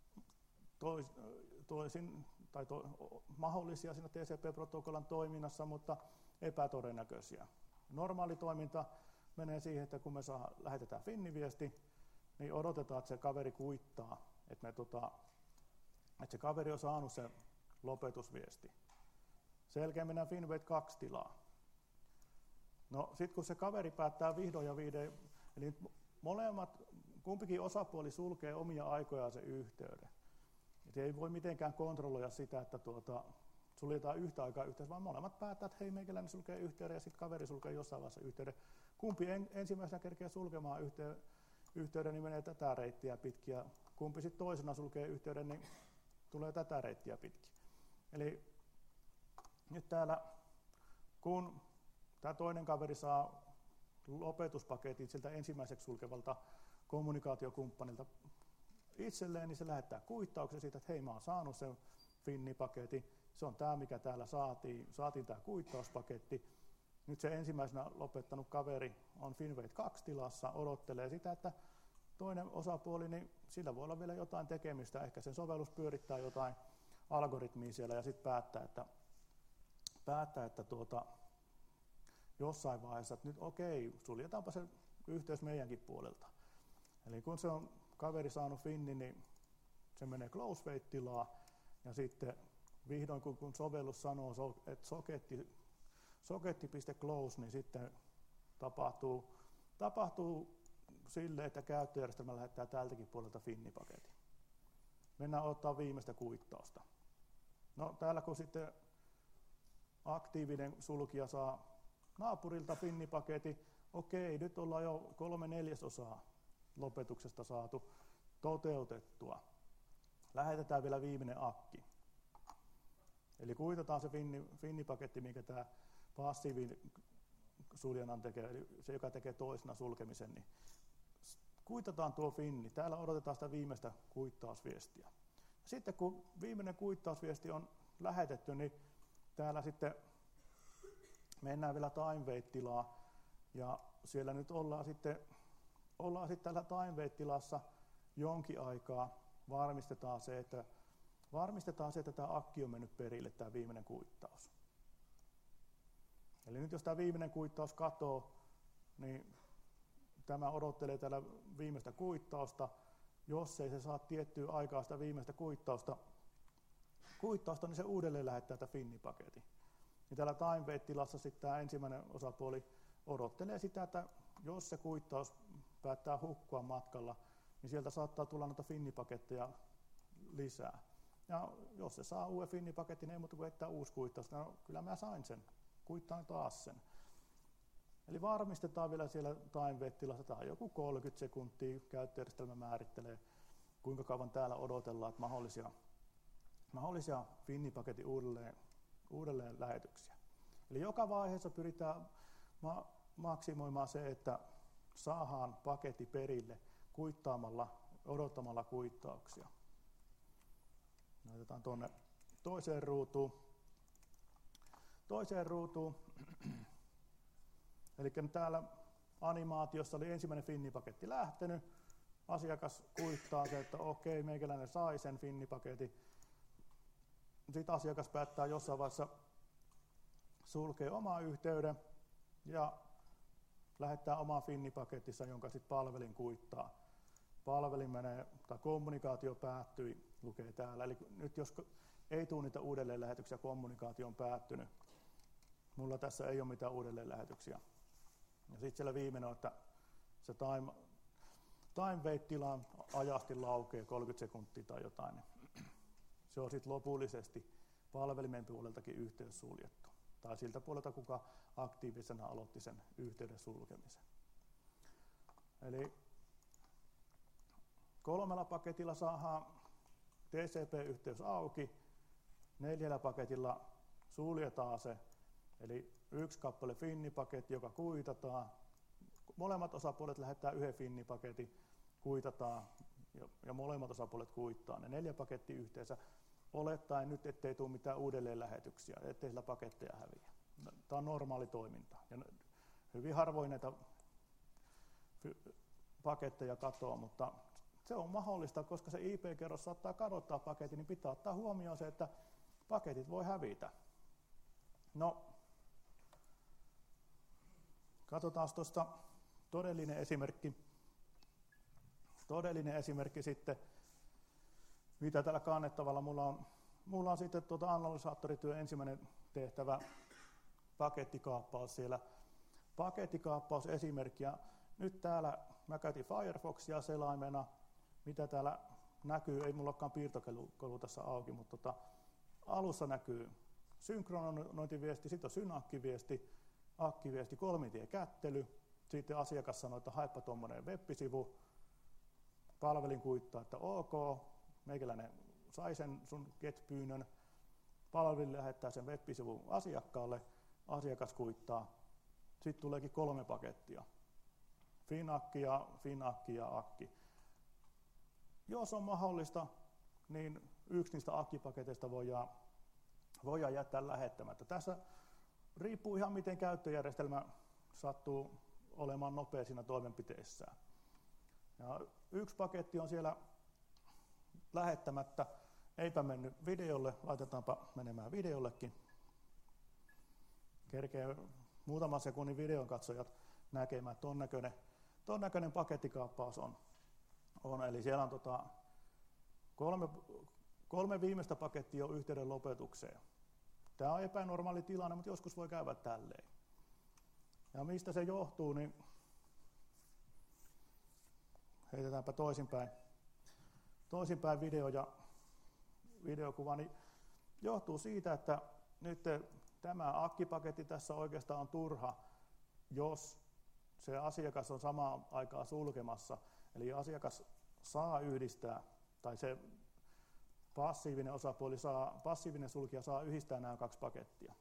mahdollisia siinä TCP-protokollan toiminnassa, mutta epätodennäköisiä. Normaali toiminta menee siihen, että kun me lähetetään Finni-viesti, niin odotetaan, että se kaveri kuittaa, että se kaveri on saanut sen lopetusviesti. Sen jälkeen mennään Finwait 2-tilaan. No sitten kun se kaveri päättää vihdoin ja viimein, eli kumpikin osapuoli sulkee omia aikojaan sen yhteyden. Et ei voi mitenkään kontrolloida sitä, että suljetaan yhtä aikaa yhteydessä, vaan molemmat päättää, että hei, meikäläinen sulkee yhteyden ja sitten kaveri sulkee jossain vaiheessa yhteyden. Kumpi ensimmäisenä kerkeä sulkemaan yhteyden, niin menee tätä reittiä pitkin, ja kumpi sitten toisena sulkee yhteyden, niin tulee tätä reittiä pitkin. Eli nyt täällä, kun tämä toinen kaveri saa lopetuspaketin siltä ensimmäiseksi sulkevalta kommunikaatiokumppanilta itselleen, niin se lähettää kuittauksen siitä, että hei, mä oon saanut sen Finni-paketin, se on tämä, mikä täällä saatiin tämä kuittauspaketti. Nyt se ensimmäisenä lopettanut kaveri on Finwait 2 tilassa, odottelee sitä, että toinen osapuoli, niin sillä voi olla vielä jotain tekemistä, ehkä sen sovellus pyörittää jotain algoritmia siellä ja sitten päättää, että jossain vaiheessa, että nyt okei, suljetaanpa se yhteys meidänkin puolelta. Eli kun se on kaveri saanut Finnin, niin se menee close wait-tilaa, ja sitten vihdoin kun sovellus sanoo, että soketti.close, niin sitten tapahtuu sille, että käyttöjärjestelmä lähettää tältäkin puolelta Finni-paketin. Mennään ottaa viimeistä kuittausta. No täällä kun sitten aktiivinen sulkija saa naapurilta Finni-paketin, okei, nyt ollaan jo 3/4 lopetuksesta saatu toteutettua. Lähetetään vielä viimeinen akki. Eli kuitataan se Finni-paketti, minkä tämä passiivinen suljannan tekee, eli se, joka tekee toisena sulkemisen, niin kuitataan tuo Finni. Täällä odotetaan sitä viimeistä kuittausviestiä. Sitten kun viimeinen kuittausviesti on lähetetty, niin täällä sitten mennään vielä time wait-tilaa, ja siellä nyt ollaan sitten täällä time wait-tilassa jonkin aikaa, varmistetaan se, että tämä akki on mennyt perille, tämä viimeinen kuittaus. Eli nyt jos tämä viimeinen kuittaus katoo, niin tämä odottelee täällä viimeistä kuittausta. Jos ei se saa tiettyä aikaa sitä viimeistä kuittausta, niin se uudelleen lähettää tätä Finni-paketin. Ja täällä time wait-tilassa sitten tämä ensimmäinen osapuoli odottelee sitä, että jos se kuittaus päättää hukkua matkalla, niin sieltä saattaa tulla noita Finni-paketteja lisää. Ja jos se saa uuden Finni-paketin, ei muuta kuin heittää uusi kuittaus. No, kyllä mä sain sen, kuittaan taas sen. Eli varmistetaan vielä siellä time wait-tilassa, tämä on joku 30 sekuntia, käyttöjärjestelmä määrittelee, kuinka kauan täällä odotellaan, että mahdollisia Finni-paketin uudelleen lähetyksiä. Eli joka vaiheessa pyritään maksimoimaan se, että saadaan paketti perille odottamalla kuittauksia. Laitetaan tuonne toiseen ruutuun. Eli täällä animaatiossa oli ensimmäinen Finni-paketti lähtenyt. Asiakas kuittaa se, että okei, meikäläinen sai sen Finni-paketin. Sitten asiakas päättää jossain vaiheessa sulkee oman yhteyden ja lähettää omaa Finni-paketissa, jonka sitten palvelin kuittaa. Palvelin menee, tai kommunikaatio päättyi, lukee täällä. Eli nyt jos ei tule niitä uudelleenlähetyksiä, kommunikaatio on päättynyt. Mulla tässä ei ole mitään uudelleenlähetyksiä. Ja sitten siellä viimeinen on, että se time wait-tila ajasti laukee 30 sekuntia tai jotain. Se on sitten lopullisesti palvelimen puoleltakin yhteys suljettu. Tai siltä puolelta, kuka aktiivisena aloitti sen yhteyden sulkemisen. Eli 3 paketilla saadaan TCP-yhteys auki, 4 paketilla suljetaan se, eli 1 kappale Finni-paketti, joka kuitataan. Molemmat osapuolet lähettää 1 Finni-paketin, kuitataan ja molemmat osapuolet kuittaa ne 4 pakettia yhteensä, olettaen nyt, ettei tule mitään uudelleenlähetyksiä, ettei sillä paketteja häviä. Tämä on normaali toiminta. Ja hyvin harvoin näitä paketteja katoaa, mutta se on mahdollista, koska se IP-kerros saattaa kadottaa paketin, niin pitää ottaa huomioon se, että paketit voi hävitä. No, katsotaan tuosta todellinen esimerkki sitten, mitä tällä kannettavalla mulla on sitten analysaattorityön ensimmäinen tehtävä, pakettikaappaus siellä. Pakettikaappausesimerkki, ja nyt täällä mä käytin Firefoxia selaimena, mitä täällä näkyy, ei mulla olekaan piirtokelu tässä auki, mutta alussa näkyy synkronointiviesti, sitten on synakkiviesti, akkiviesti, kolmitiekättely. Sitten asiakas sanoo, että haepa tuommoinen web-sivu. Palvelin kuittaa, että ok, meikäläinen sai sen sun GET-pyynnön. Palvelin lähettää sen web-sivun asiakkaalle, asiakas kuittaa. Sitten tuleekin 3 pakettia. Finakki ja akki. Jos on mahdollista, niin yksi niistä akkipaketeista voidaan jättää lähettämättä. Tässä riippuu ihan miten käyttöjärjestelmä sattuu olemaan nopea siinä toimenpiteissään. Ja yksi paketti on siellä lähettämättä, eipä mennyt videolle, laitetaanpa menemään videollekin. Kerkeä muutaman sekunnin videon katsojat näkemään, että ton näköinen pakettikaappaus on. Eli siellä on kolme viimeistä pakettia on yhteyden lopetukseen. Tämä on epänormaali tilanne, mutta joskus voi käydä tälleen. Ja mistä se johtuu, niin heitetäänpä toisinpäin videokuva, niin johtuu siitä, että nyt tämä akkipaketti tässä oikeastaan on turha, jos se asiakas on samaan aikaan sulkemassa. Eli asiakas saa yhdistää, tai se passiivinen sulkija saa yhdistää nämä 2 pakettia.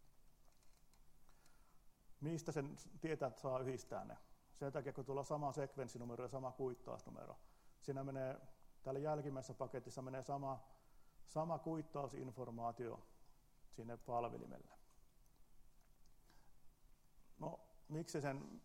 Mistä sen tietää, että saa yhdistää ne? Sen takia, kun tuolla sama sekvenssinumero ja sama kuittausnumero. Siinä menee, täällä jälkimmäisessä paketissa menee sama kuittausinformaatio sinne palvelimelle. No, miksi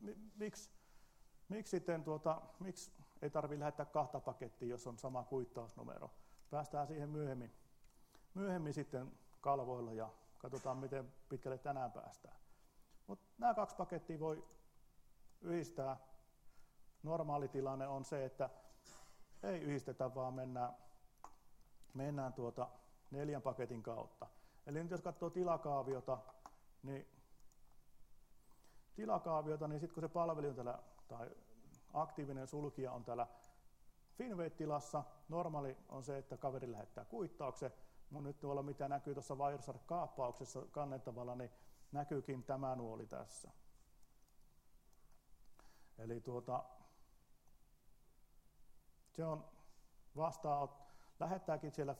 ei tarvitse lähettää 2 pakettia, jos on sama kuittausnumero? Päästään siihen myöhemmin sitten kalvoilla ja katsotaan, miten pitkälle tänään päästään. Mutta nämä 2 pakettia voi yhdistää. Normaali tilanne on se, että ei yhdistetä, vaan mennään 4 paketin kautta. Eli nyt jos katsoo tilakaaviota, niin sitten kun se palveli on täällä, tai aktiivinen sulkija on täällä Finwait-tilassa, normaali on se, että kaveri lähettää kuittauksen, mutta nyt tuolla mitä näkyy tuossa Wireshark-kaappauksessa kannettavalla, niin näkyykin tämä nuoli tässä. Eli se on lähettääkin siellä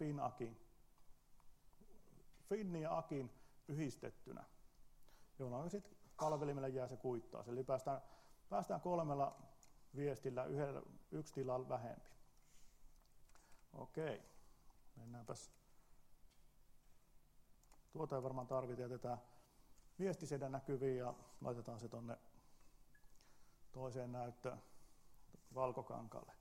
Finnin ja Akin yhdistettynä, jolloin sitten palvelimelle jää se kuittaus. Eli päästään 3 viestillä, yksi tila vähempi. Okei, mennäänpäs. Tuota ei varmaan tarvita, jätetään viestisedä näkyviin ja laitetaan se tonne toiseen näyttöön valkokankaalle.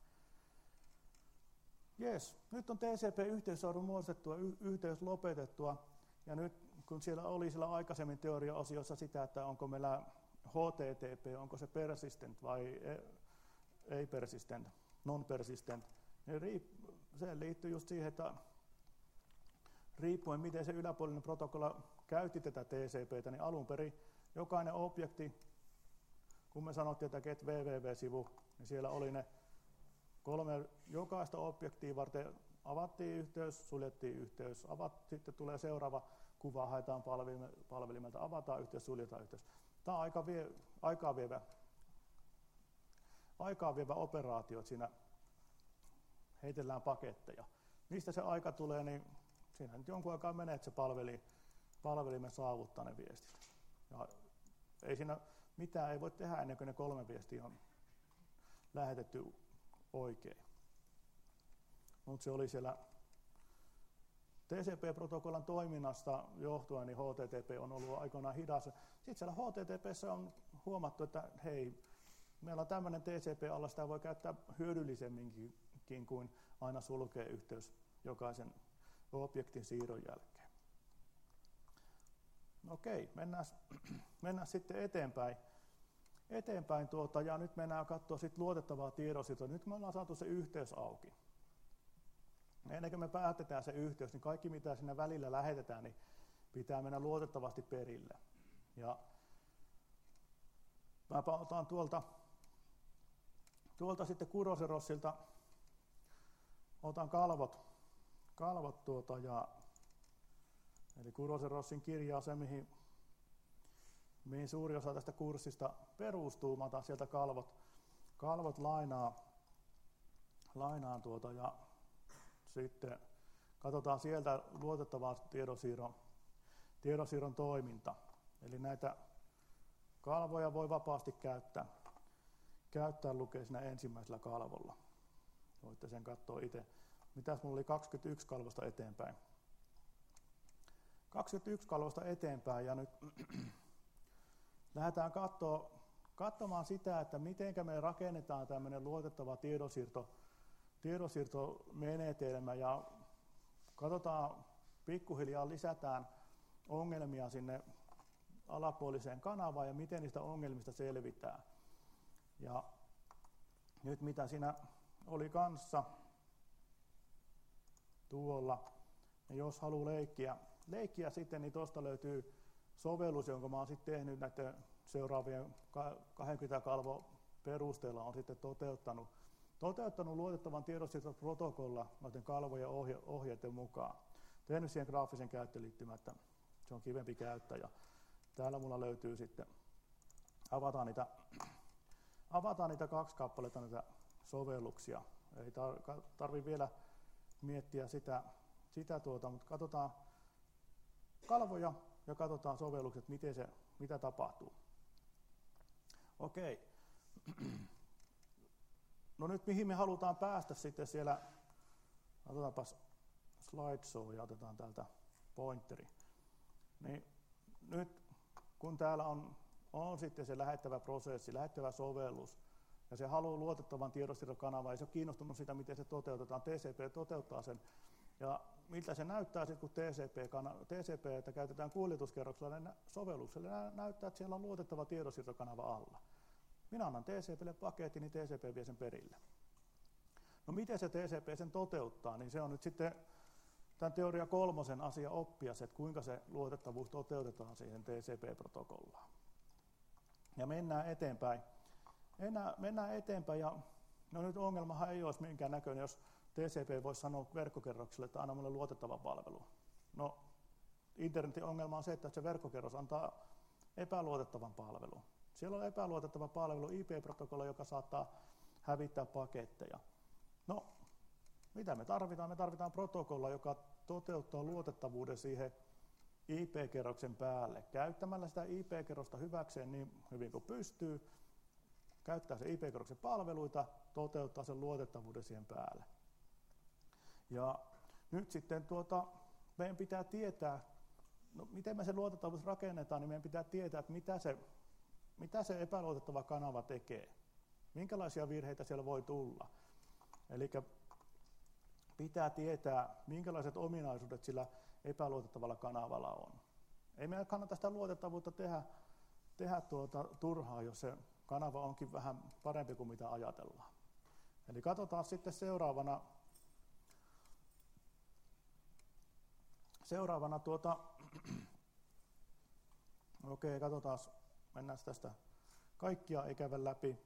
Jees, nyt on TCP-yhteys saatu muodostettua, yhteys lopetettua, ja nyt kun siellä oli siellä aikaisemmin teoriaosiossa sitä, että onko meillä HTTP, onko se persistent vai ei persistent, non-persistent, niin se liittyy just siihen, että riippuen miten se yläpuolinen protokolla käytti tätä TCPtä, niin alun perin jokainen objekti, kun me sanottiin, että get www-sivu, niin siellä oli ne 3 jokaista objektia varten avattiin yhteys, suljettiin yhteys, sitten tulee seuraava kuva, haetaan palvelimelta, avataan yhteys, suljetaan yhteys. Tämä on aikaa vievä operaatio, että siinä heitellään paketteja. Mistä se aika tulee, niin siinä nyt jonkun aikaa menee, että se palvelimen saavuttaa ne viestit. Ja ei siinä mitään ei voi tehdä ennen kuin ne 3 viestiä on lähetetty oikein. Mutta se oli siellä TCP-protokollan toiminnasta johtuen, niin HTTP on ollut aikoinaan hidas. Sitten siellä HTTP:ssä on huomattu, että hei, meillä on tämmöinen TCP-alla, sitä voi käyttää hyödyllisemminkin kuin aina sulkee yhteys jokaisen objektin siirron jälkeen. Okei, mennään sitten eteenpäin ja nyt mennään katsoa sit luotettavaa tiedonsiirtoa. Nyt me ollaan saatu se yhteys auki. Ennen kuin me päätetään se yhteys, niin kaikki mitä siinä välillä lähetetään, niin pitää mennä luotettavasti perille. Ja mä otan tuolta sitten Kurosen-Rossilta, otan kalvot ja Eli Kurosen Rossin kirja on se, mihin suuri osa tästä kurssista perustuu. Mä otan sieltä kalvot lainaan ja sitten katsotaan sieltä luotettavaa tiedonsiirron toiminta. Eli näitä kalvoja voi vapaasti käyttää lukee siinä ensimmäisellä kalvolla. Voitte sen katsoa itse. Mitäs mulla oli 21 kalvosta eteenpäin? 21 kalvosta eteenpäin ja nyt lähdetään katsomaan sitä, että miten me rakennetaan tämmöinen luotettava tiedonsiirtomenetelmä ja katsotaan pikkuhiljaa lisätään ongelmia sinne alapuoliseen kanavaan ja miten niistä ongelmista selvitään. Ja nyt mitä siinä oli kanssa tuolla, ja jos haluaa leikkiä sitten, niin tuosta löytyy sovellus, jonka mä oon sitten tehnyt näiden seuraavien 20 kalvon perusteella on sitten toteuttanut luotettavan tiedonsiirtoprotokolla noiden kalvojen ohjeiden mukaan. Tehnyt siihen graafisen käyttöliittymän, että se on kivempi käyttää. Ja täällä mulla löytyy sitten, avataan niitä 2 kappaletta näitä sovelluksia. Ei tarvitse vielä miettiä sitä mutta katsotaan kalvoja ja katsotaan sovellukset, mitä tapahtuu. Okei. No nyt mihin me halutaan päästä sitten siellä, otetaanpas slideshow ja otetaan täältä pointeri. Niin nyt kun täällä on sitten se lähettävä prosessi, lähettävä sovellus, ja se haluaa luotettavan tiedonsiirtokanavan, ja se on kiinnostunut siitä, miten se toteutetaan. TCP toteuttaa sen. Ja miltä se näyttää sitten, kun TCP:tä käytetään kuljetuskerroksella, niin sovellukselle näyttää, että siellä on luotettava tiedonsiirtokanava alla. Minä annan TCP:lle paketin, niin TCP vie sen perille. No miten se TCP sen toteuttaa, niin se on nyt sitten tämän teoria 3 asia oppia, että kuinka se luotettavuus toteutetaan siihen TCP-protokollaan. Ja mennään eteenpäin. Ja no nyt ongelmahan ei olisi minkään näköinen, jos TCP voisi sanoa verkkokerrokselle, että anna mulle luotettava palvelu. No, internetin ongelma on se, että se verkkokerros antaa epäluotettavan palvelun. Siellä on epäluotettava palvelu, IP-protokolla, joka saattaa hävittää paketteja. No, mitä me tarvitaan? Me tarvitaan protokolla, joka toteuttaa luotettavuuden siihen IP-kerroksen päälle. Käyttämällä sitä IP-kerrosta hyväkseen niin hyvin kuin pystyy, käyttää se IP-kerroksen palveluita, toteuttaa sen luotettavuuden siihen päälle. Ja nyt sitten meidän pitää tietää, no miten me se luotettavuus rakennetaan, niin meidän pitää tietää, että mitä se epäluotettava kanava tekee. Minkälaisia virheitä siellä voi tulla. Eli pitää tietää, minkälaiset ominaisuudet sillä epäluotettavalla kanavalla on. Ei meidän kannata sitä luotettavuutta tehdä turhaa, jos se kanava onkin vähän parempi kuin mitä ajatellaan. Eli katsotaan sitten seuraavana okei, katsotaan, mennään tästä kaikkia ei käydä läpi,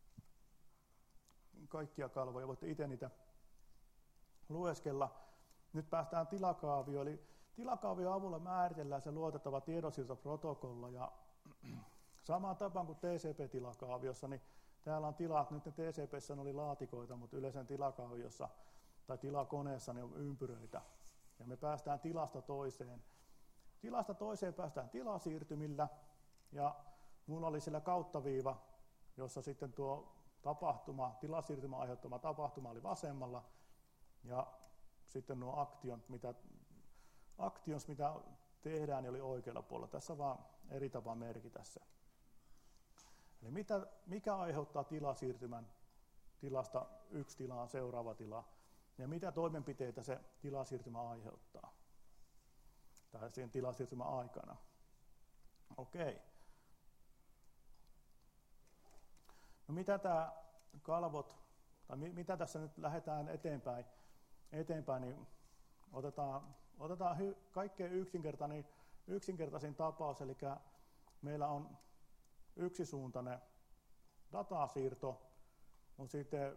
kaikkia kalvoja, voitte itse niitä lueskella. Nyt päästään tilakaavioon, eli tilakaavion avulla määritellään se luotettava tiedonsiirtoprotokolla ja samaan tapaan kuin TCP-tilakaaviossa, niin täällä on tilat, nyt ne TCP:ssä oli laatikoita, mutta yleensä tilakaaviossa tai tilakoneessa ne on ympyröitä. Ja me päästään tilasta toiseen. Tilasta toiseen päästään tilasiirtymillä ja minulla oli siellä kauttaviiva, jossa sitten tuo tilasiirtymän aiheuttama tapahtuma oli vasemmalla ja sitten nuo actions, mitä tehdään, niin oli oikealla puolella. Tässä on vaan eri tapa merkitä se. Eli mikä aiheuttaa tilasiirtymän tilasta yksi tilaan seuraava tila ja mitä toimenpiteitä se tilasiirtymä aiheuttaa tai siihen tilasiirtymän aikana. Okei. No mitä tämä kalvot, tai mitä tässä nyt lähdetään eteenpäin niin otetaan kaikkein yksinkertaisin tapaus, eli meillä on yksisuuntainen datasiirto, mutta sitten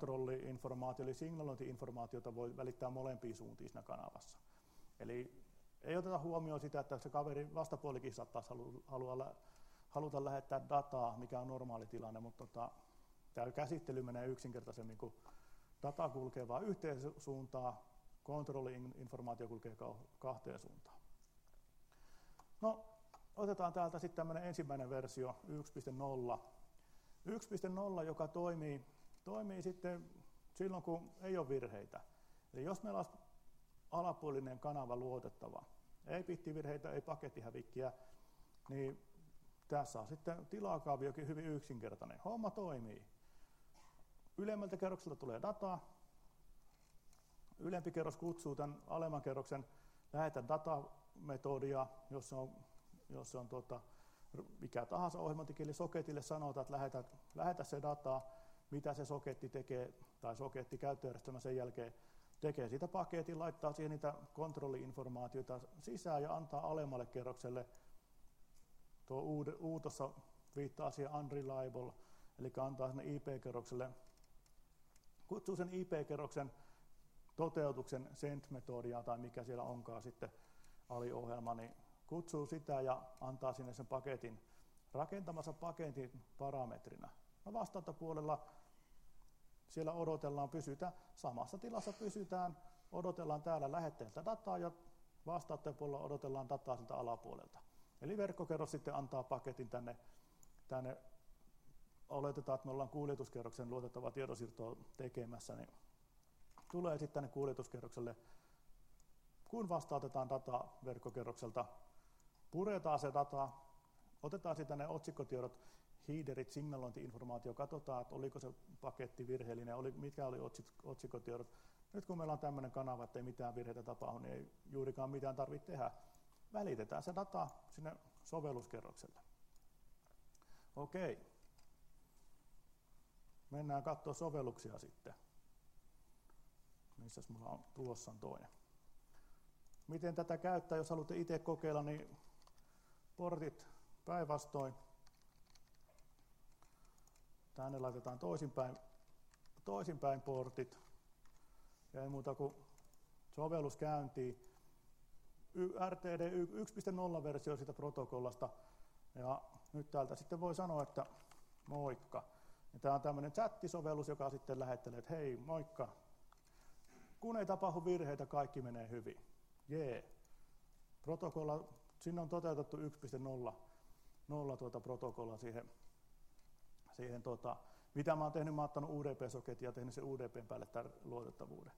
kontrolli-informaatio, eli signalointi-informaatiota voi välittää molempiin suuntiin siinä kanavassa. Eli ei oteta huomioon sitä, että se kaveri vastapuolikin saattaisi haluta lähettää dataa, mikä on normaali tilanne, mutta tämä käsittely menee yksinkertaisemmin, kun data kulkee vain yhteen suuntaan, kontrolli-informaatio kulkee kahteen suuntaan. No, otetaan täältä sitten tämmöinen ensimmäinen versio 1.0. 1.0, joka toimii sitten silloin, kun ei ole virheitä. Eli jos meillä olisi alapuolinen kanava luotettava, ei bittivirheitä, ei pakettihävikkiä, niin tässä on sitten tilakaaviokin hyvin yksinkertainen. Homma toimii. Ylemmältä kerrokselta tulee dataa. Ylempi kerros kutsuu tämän alemman kerroksen lähetä datametodia, jos se on mikä tahansa ohjelmointikieli soketille sanotaan, että lähetä se data, mitä se soketti tekee, tai soketti käyttöjärjestelmä sen jälkeen tekee siitä paketin, laittaa siihen niitä kontrolli-informaatioita sisään ja antaa alemmalle kerrokselle. Tuo tuossa viittaa siihen unreliable, eli antaa sinne IP-kerrokselle, kutsuu sen IP-kerroksen toteutuksen send-metodia tai mikä siellä onkaan sitten aliohjelma, niin kutsuu sitä ja antaa sinne sen paketin, rakentamassa paketin parametrina. No vastaanottopuolella siellä odotellaan, samassa tilassa pysytään, odotellaan täällä lähettäjältä dataa ja vastaanottopuolella odotellaan dataa siltä alapuolelta. Eli verkkokerros sitten antaa paketin tänne oletetaan, että me ollaan kuljetuskerroksen luotettavaa tiedonsiirtoa tekemässä, niin tulee sitten tänne kuljetuskerrokselle, kun vastaanotetaan dataa verkkokerrokselta, puretaan se data, otetaan sitten ne otsikkotiedot, headerit, signalointi-informaatio, katsotaan, että oliko se paketti virheellinen, mitkä oli otsikkotiedot. Nyt kun meillä on tämmöinen kanava, että ei mitään virheitä tapahdu, niin ei juurikaan mitään tarvitse tehdä. Välitetään se data sinne sovelluskerrokselle. Okei. Mennään katsoa sovelluksia sitten. Missäs mulla on tuossa toinen. Miten tätä käyttää, jos haluatte itse kokeilla, niin portit päinvastoin. Tänne laitetaan toisinpäin portit. Ja ei muuta kuin sovellus käyntiin. RTD 1.0-versio siitä protokollasta. Ja nyt täältä sitten voi sanoa, että moikka. Ja tämä on tämmöinen chattisovellus, joka sitten lähettelee, että hei, moikka. Kun ei tapahdu virheitä, kaikki menee hyvin. Jee. Protokolla, sinne on toteutettu 1.0 protokolla siihen mitä mä oon tehnyt, mä oon ottanut UDP-soketin ja tehnyt sen UDPn päälle tämän luotettavuuden.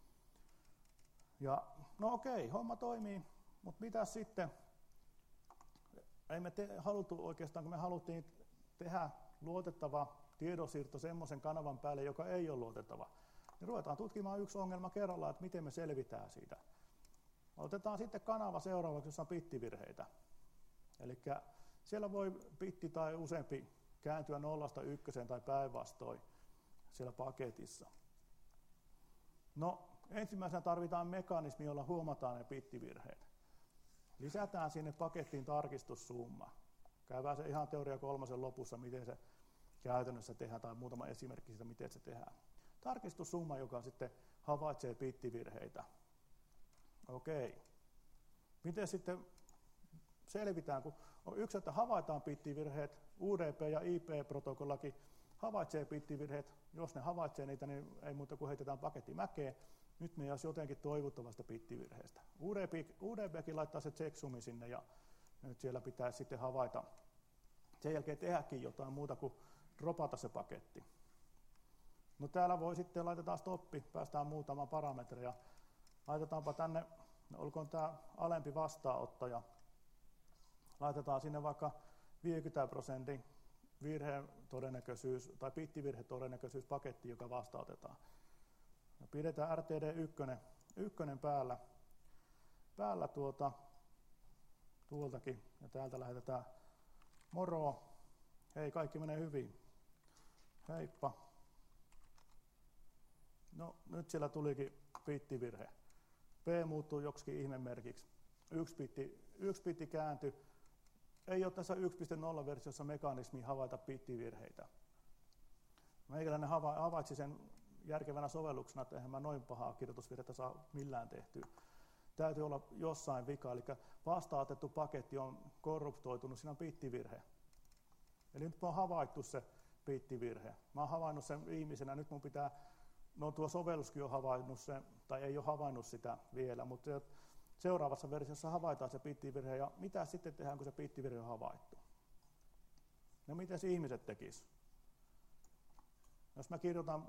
Ja no okei, homma toimii, mutta mitä sitten? Ei me haluttu oikeastaan, kun me haluttiin tehdä luotettava tiedonsiirto semmoisen kanavan päälle, joka ei ole luotettava. Niin ruvetaan tutkimaan yksi ongelma kerrallaan, että miten me selvitään siitä. Otetaan sitten kanava seuraavaksi, jossa on bittivirheitä. Eli siellä voi bitti tai useampi kääntyä 0–1 tai päinvastoin siellä paketissa. No, ensimmäisenä tarvitaan mekanismi, jolla huomataan ne bittivirheet. Lisätään sinne pakettiin tarkistussumma. Käydään se ihan teoria 3 lopussa, miten se käytännössä tehdään, tai muutama esimerkki siitä, miten se tehdään. Tarkistussumma, joka sitten havaitsee bittivirheitä. Okei. Miten sitten selvitään, kun on yksi, että havaitaan bittivirheet, UDP ja IP-protokollakin havaitsee bittivirheet. Jos ne havaitsee niitä, niin ei muuta kuin heitetään paketti mäkeen. Nyt me olisi jotenkin toivottavasta bittivirheestä. UDPkin laittaa se checksumi sinne ja nyt siellä pitäisi sitten havaita. Sen jälkeen tehdäkin jotain muuta kuin dropata se paketti. No täällä voi sitten, laitetaan stoppi, päästään muutamaan parametria. Laitetaanpa tänne, olkoon tämä alempi vastaanottaja. Laitetaan sinne vaikka 50% virheen todennäköisyys tai bittivirhetodennäköisyys paketti, joka vastaanotetaan. Ja pidetään RTD1 päällä tuoltakin ja täältä lähetetään moro. Hei, kaikki menee hyvin. Heippa. No nyt siellä tulikin bittivirhe. P muuttuu joksikin ihmemerkiksi. Yksi bitti kääntyi. Ei ole tässä 1.0-versiossa mekanismi havaita bittivirheitä. Meikäläinen havaitsi sen järkevänä sovelluksena, että eihän mä noin pahaa kirjoitusvirhettä saa millään tehtyä. täytyy olla jossain vika, eli vastaanotettu paketti on korruptoitunut, siinä on bittivirhe. Eli nyt mä oon havaittu se bittivirhe. Mä oon havainnut sen ihmisenä, nyt mun pitää, no tuo sovelluskin on havainnut sen, tai ei ole havainnut sitä vielä, mutta seuraavassa versiossa havaitaan se bittivirhe, ja mitä sitten tehdään, kun se bittivirhe on havaittu? No miten ihmiset tekis? Jos mä kirjoitan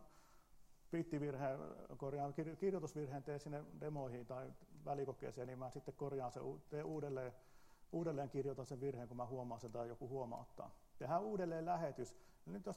kirjoitusvirheen teen sinne demoihin tai välikokeeseen, niin mä sitten korjaan sen, teen uudelleen kirjoitan sen virheen, kun mä huomaan sen tai joku huomauttaa. Tehdään uudelleen lähetys. Ja nyt jos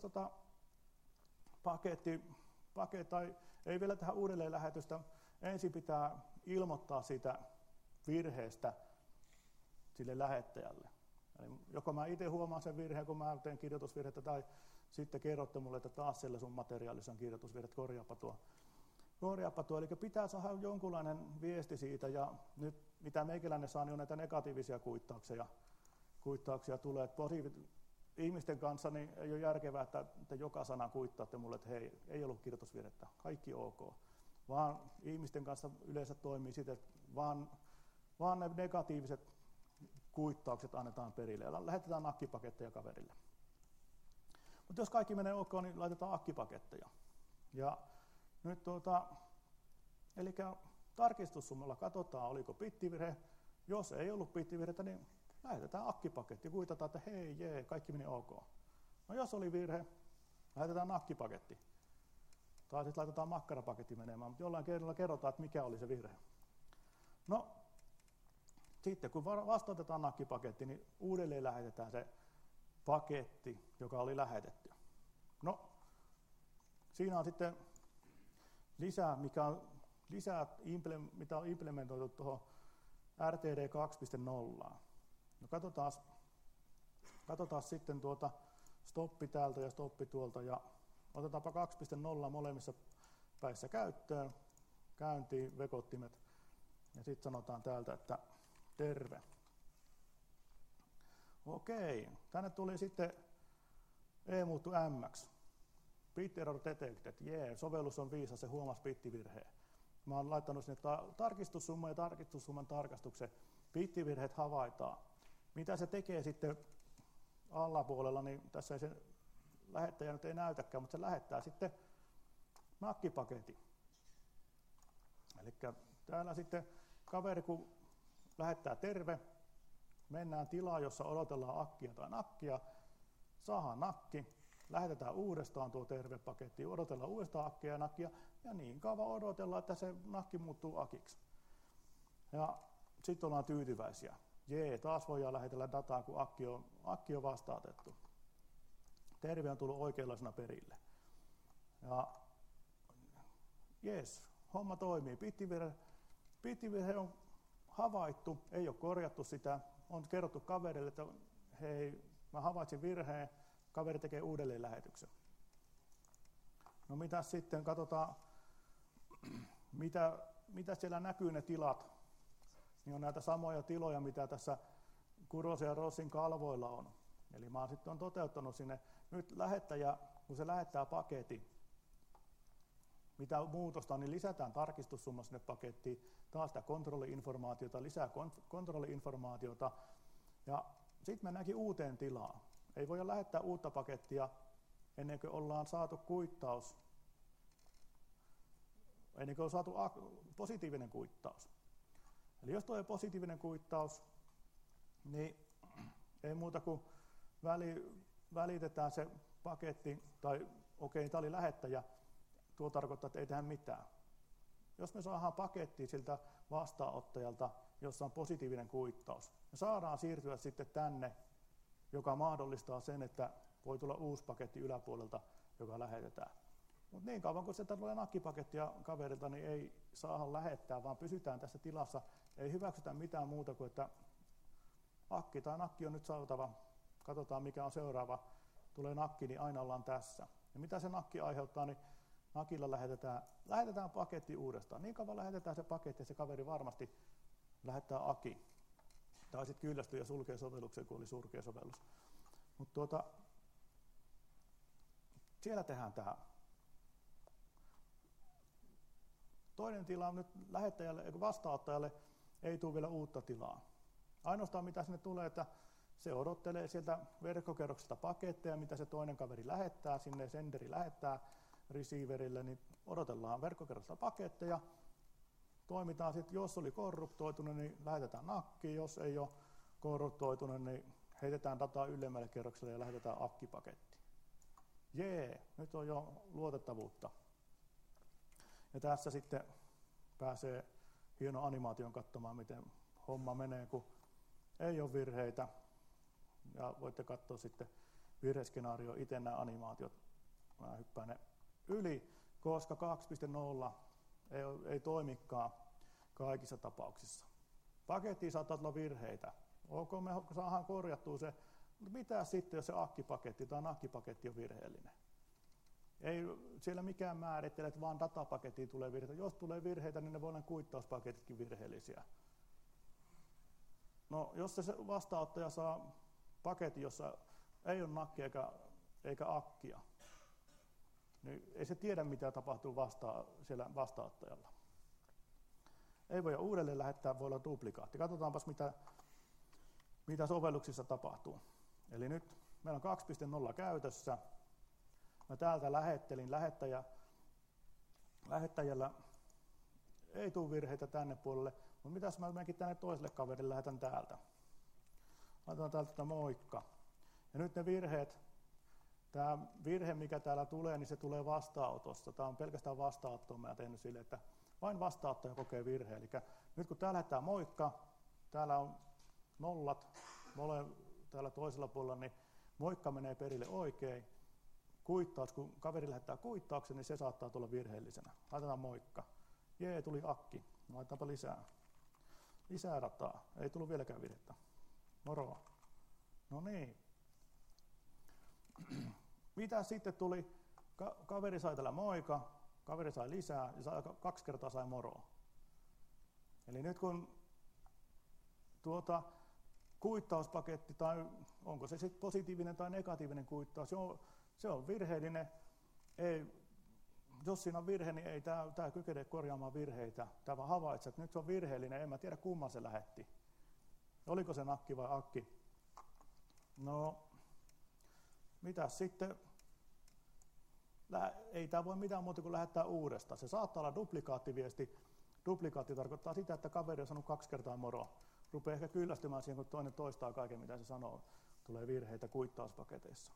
tai ei vielä tehdä uudelleen lähetystä, ensin pitää ilmoittaa siitä virheestä sille lähettäjälle. Eli joko mä itse huomaan sen virheen, kun mä teen kirjoitusvirhettä, tai sitten kerrotte mulle, että taas siellä sun materiaalissa on kirjoitusvirhe, korjaapa tuo. Eli pitää saada jonkunlainen viesti siitä, ja nyt mitä meikäläinen saa, niin on näitä negatiivisia kuittauksia tulee. Ihmisten kanssa niin ei ole järkevää, että joka sana kuittaatte mulle, että hei, ei ollut kirjoitusvirhettä, kaikki ok. Vaan ihmisten kanssa yleensä toimii siten, että vaan ne negatiiviset kuittaukset annetaan perille ja lähetetään akkipaketteja kaverille. Mutta jos kaikki menee ok, niin laitetaan akkipaketteja. Ja nyt eli tarkistussummalla katsotaan, oliko bittivirhe. Jos ei ollut bittivirhettä, niin lähetetään akkipaketti ja kuitataan, että hei, jee, kaikki meni ok. No jos oli virhe, lähetetään akkipaketti. Tai sitten laitetaan makkarapaketti menemään, mutta jollain kerralla kerrotaan, että mikä oli se virhe. No, sitten kun vastaanotetaan nakkipaketti, niin uudelleen lähetetään se paketti, joka oli lähetetty. No, siinä on sitten lisää, mitä on implementoitu tuohon RTD 2.0. No katsotaan sitten stoppi täältä ja stoppi tuolta ja otetaanpa 2.0 molemmissa päissä käyttöön, käyntiin, vekottimet ja sitten sanotaan täältä, että terve. Okei, tänne tuli sitten E muuttu MX. Bit error detected, sovellus on viisas, se huomasi bittivirheen. Mä oon laittanut sinne tarkistussumman ja tarkistussumman tarkastuksen. Bittivirheet havaitaan. Mitä se tekee sitten alapuolella, niin tässä ei se lähettäjä nyt ei näytäkään, mutta se lähettää sitten nakkipaketin. Eli täällä sitten kaveri kun lähettää terve, mennään tilaan, jossa odotellaan akkia tai nakkia, saadaan nakki, lähetetään uudestaan tuo tervepaketti, odotellaan uudestaan akkia ja nakkia, ja niin kauan odotellaan, että se nakki muuttuu akiksi. Ja sitten ollaan tyytyväisiä. Taas voidaan lähetellä dataa, kun akki on vastaatettu. Terve on tullut oikeanlaisena perille. Ja homma toimii. Bittivirhe on havaittu, ei ole korjattu sitä. On kerrottu kaverille, että hei, mä havaitsin virheen, kaveri tekee uudelleen lähetyksen. No mitä sitten, katsotaan, mitä siellä näkyy ne tilat. Niin on näitä samoja tiloja, mitä tässä Kurosen ja Rossin kalvoilla on. Eli mä sitten on toteuttanut sinne, nyt lähettäjä, kun se lähettää paketin, mitä muutosta on, niin lisätään tarkistussumma sinne pakettiin, taas sitä kontrolli-informaatiota, lisää kontrolli-informaatiota, ja sitten mennäänkin uuteen tilaan. Ei voida lähettää uutta pakettia ennen kuin ollaan saatu kuittaus, ennen kuin on saatu positiivinen kuittaus. Eli jos tulee positiivinen kuittaus, niin ei muuta kuin välitetään se paketti, tai okei, tämä oli lähettäjä, tuo tarkoittaa, että ei tehdä mitään. Jos me saadaan paketti siltä vastaanottajalta, jossa on positiivinen kuittaus, me saadaan siirtyä sitten tänne, joka mahdollistaa sen, että voi tulla uusi paketti yläpuolelta, joka lähetetään. Mutta niin kauan kun se tulee nakkipakettia kaverilta, niin ei saada lähettää, vaan pysytään tässä tilassa. Ei hyväksytä mitään muuta kuin, että akki tai nakki on nyt saatava. Katsotaan mikä on seuraava. Tulee nakki, niin aina ollaan tässä. Ja mitä se nakki aiheuttaa, niin nakilla lähetetään paketti uudestaan. Niin kauan lähetetään se paketti, ja se kaveri varmasti lähettää aki. Tai sitten kyllästyy ja sulkee sovelluksen, kun oli surkea sovellus. Mutta siellä tehdään tämä. Toinen tila on nyt lähettäjälle, vastaanottajalle ei tule vielä uutta tilaa. Ainoastaan mitä sinne tulee, että se odottelee sieltä verkkokerroksesta paketteja, mitä se toinen kaveri lähettää, sinne senderi lähettää receiverille, niin odotellaan verkkokerroksesta paketteja, toimitaan sitten, jos oli korruptoitunut, niin lähetetään nakkiin, jos ei ole korruptoitunut, niin heitetään dataa ylemmälle kerrokselle ja lähetetään akkipaketti. Jee, nyt on jo luotettavuutta. Ja tässä sitten pääsee hieno animaation katsomaan, miten homma menee, kun ei ole virheitä. Ja voitte katsoa sitten virheskenaario itse nämä animaatiot. Mä hyppään ne yli, koska 2.0 ei toimikaan kaikissa tapauksissa. Pakettiin saattaa olla virheitä. Ok, me saadaan korjattua se, mutta mitä sitten, jos se akkipaketti tai nakkipaketti on virheellinen? Ei siellä mikään määrittele, että vaan datapakettiin tulee virheitä. Jos tulee virheitä, niin ne voi olla kuittauspaketitkin virheellisiä. No, jos se vastaanottaja saa paketin, jossa ei ole nakkia eikä akkia, niin ei se tiedä, mitä tapahtuu siellä vastaanottajalla. Ei voi uudelleen lähettää, voi olla duplikaatti. Katsotaanpas, mitä sovelluksissa tapahtuu. Eli nyt meillä on 2.0 käytössä. Mä täältä lähettelin lähettäjällä ei tule virheitä tänne puolelle, mutta mitäs mä menenkin tänne toiselle kaverille, lähetän täältä. Laitetaan täältä moikka. Ja nyt ne virheet, tämä virhe mikä täällä tulee, niin se tulee vastaanotosta. Tämä on pelkästään vastaanottoa mä tehnyt sille, että vain vastaanottaja kokee virheen. Eli nyt kun täällä lähettää moikka, täällä on nollat, täällä toisella puolella, niin moikka menee perille oikein. Kuittaus, kun kaveri lähettää kuittauksen, niin se saattaa tulla virheellisenä. Laitetaan moikka. Jee, tuli akki. Laitetaanpa lisää. Lisää dataa. Ei tullut vieläkään virhettä. Moro. No niin. Mitä sitten tuli? Kaveri sai tällä moika, kaveri sai lisää ja 2 kertaa sai moro. Eli nyt kun kuittauspaketti, tai onko se sitten positiivinen tai negatiivinen kuittaus, se on virheellinen. Jos siinä on virhe, niin ei tämä kykene korjaamaan virheitä. Tämä vaan havaitsee, että nyt se on virheellinen, en mä tiedä kumman se lähetti. Oliko se nakki vai akki? No, mitäs sitten? Ei tämä voi mitään muuta kuin lähettää uudestaan. Se saattaa olla duplikaattiviesti. Duplikaatti tarkoittaa sitä, että kaveri on sanonut 2 kertaa moro. Rupeaa ehkä kyllästymään siihen, kun toinen toistaa kaiken, mitä se sanoo. Tulee virheitä kuittauspaketeissa.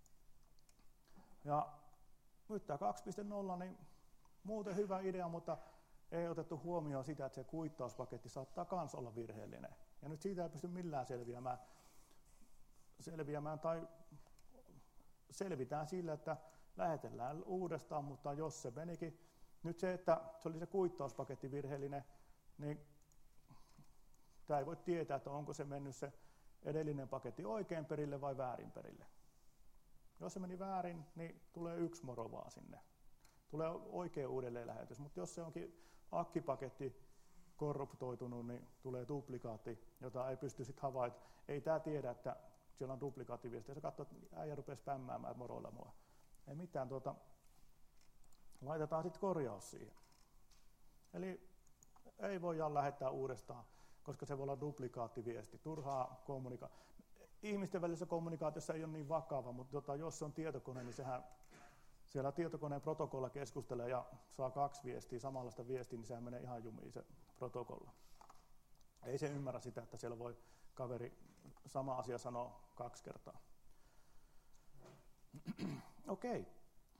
Ja nyt tämä 2.0, niin muuten hyvä idea, mutta ei otettu huomioon sitä, että se kuittauspaketti saattaa myös olla virheellinen. Ja nyt siitä ei pysty millään selviämään tai selvitään sillä, että lähetellään uudestaan, mutta jos se menikin, nyt se, että se oli se kuittauspaketti virheellinen, niin tämä ei voi tietää, että onko se mennyt se edellinen paketti oikein perille vai väärin perille. Jos se meni väärin, niin tulee 1 moro vaan sinne. Tulee oikea uudelleenlähetys, mutta jos se onkin akkipaketti korruptoitunut, niin tulee duplikaatti, jota ei pysty sitten havaita. Ei tämä tiedä, että siellä on duplikaattiviesti. Se katsoo, että äijä rupeaa spämmäämään moroilla mua. Ei mitään, laitetaan sitten korjaus siihen. Eli ei voida lähettää uudestaan, koska se voi olla duplikaattiviesti. Turhaa ihmisten välisessä kommunikaatiossa ei ole niin vakava, mutta jos se on tietokone, niin sehän siellä tietokoneen protokolla keskustelee ja saa 2 viestiä, samanlaista viestiä, niin sehän menee ihan jumiin se protokolla. Ei se ymmärrä sitä, että siellä voi kaveri sama asia sanoa 2 kertaa. Okei.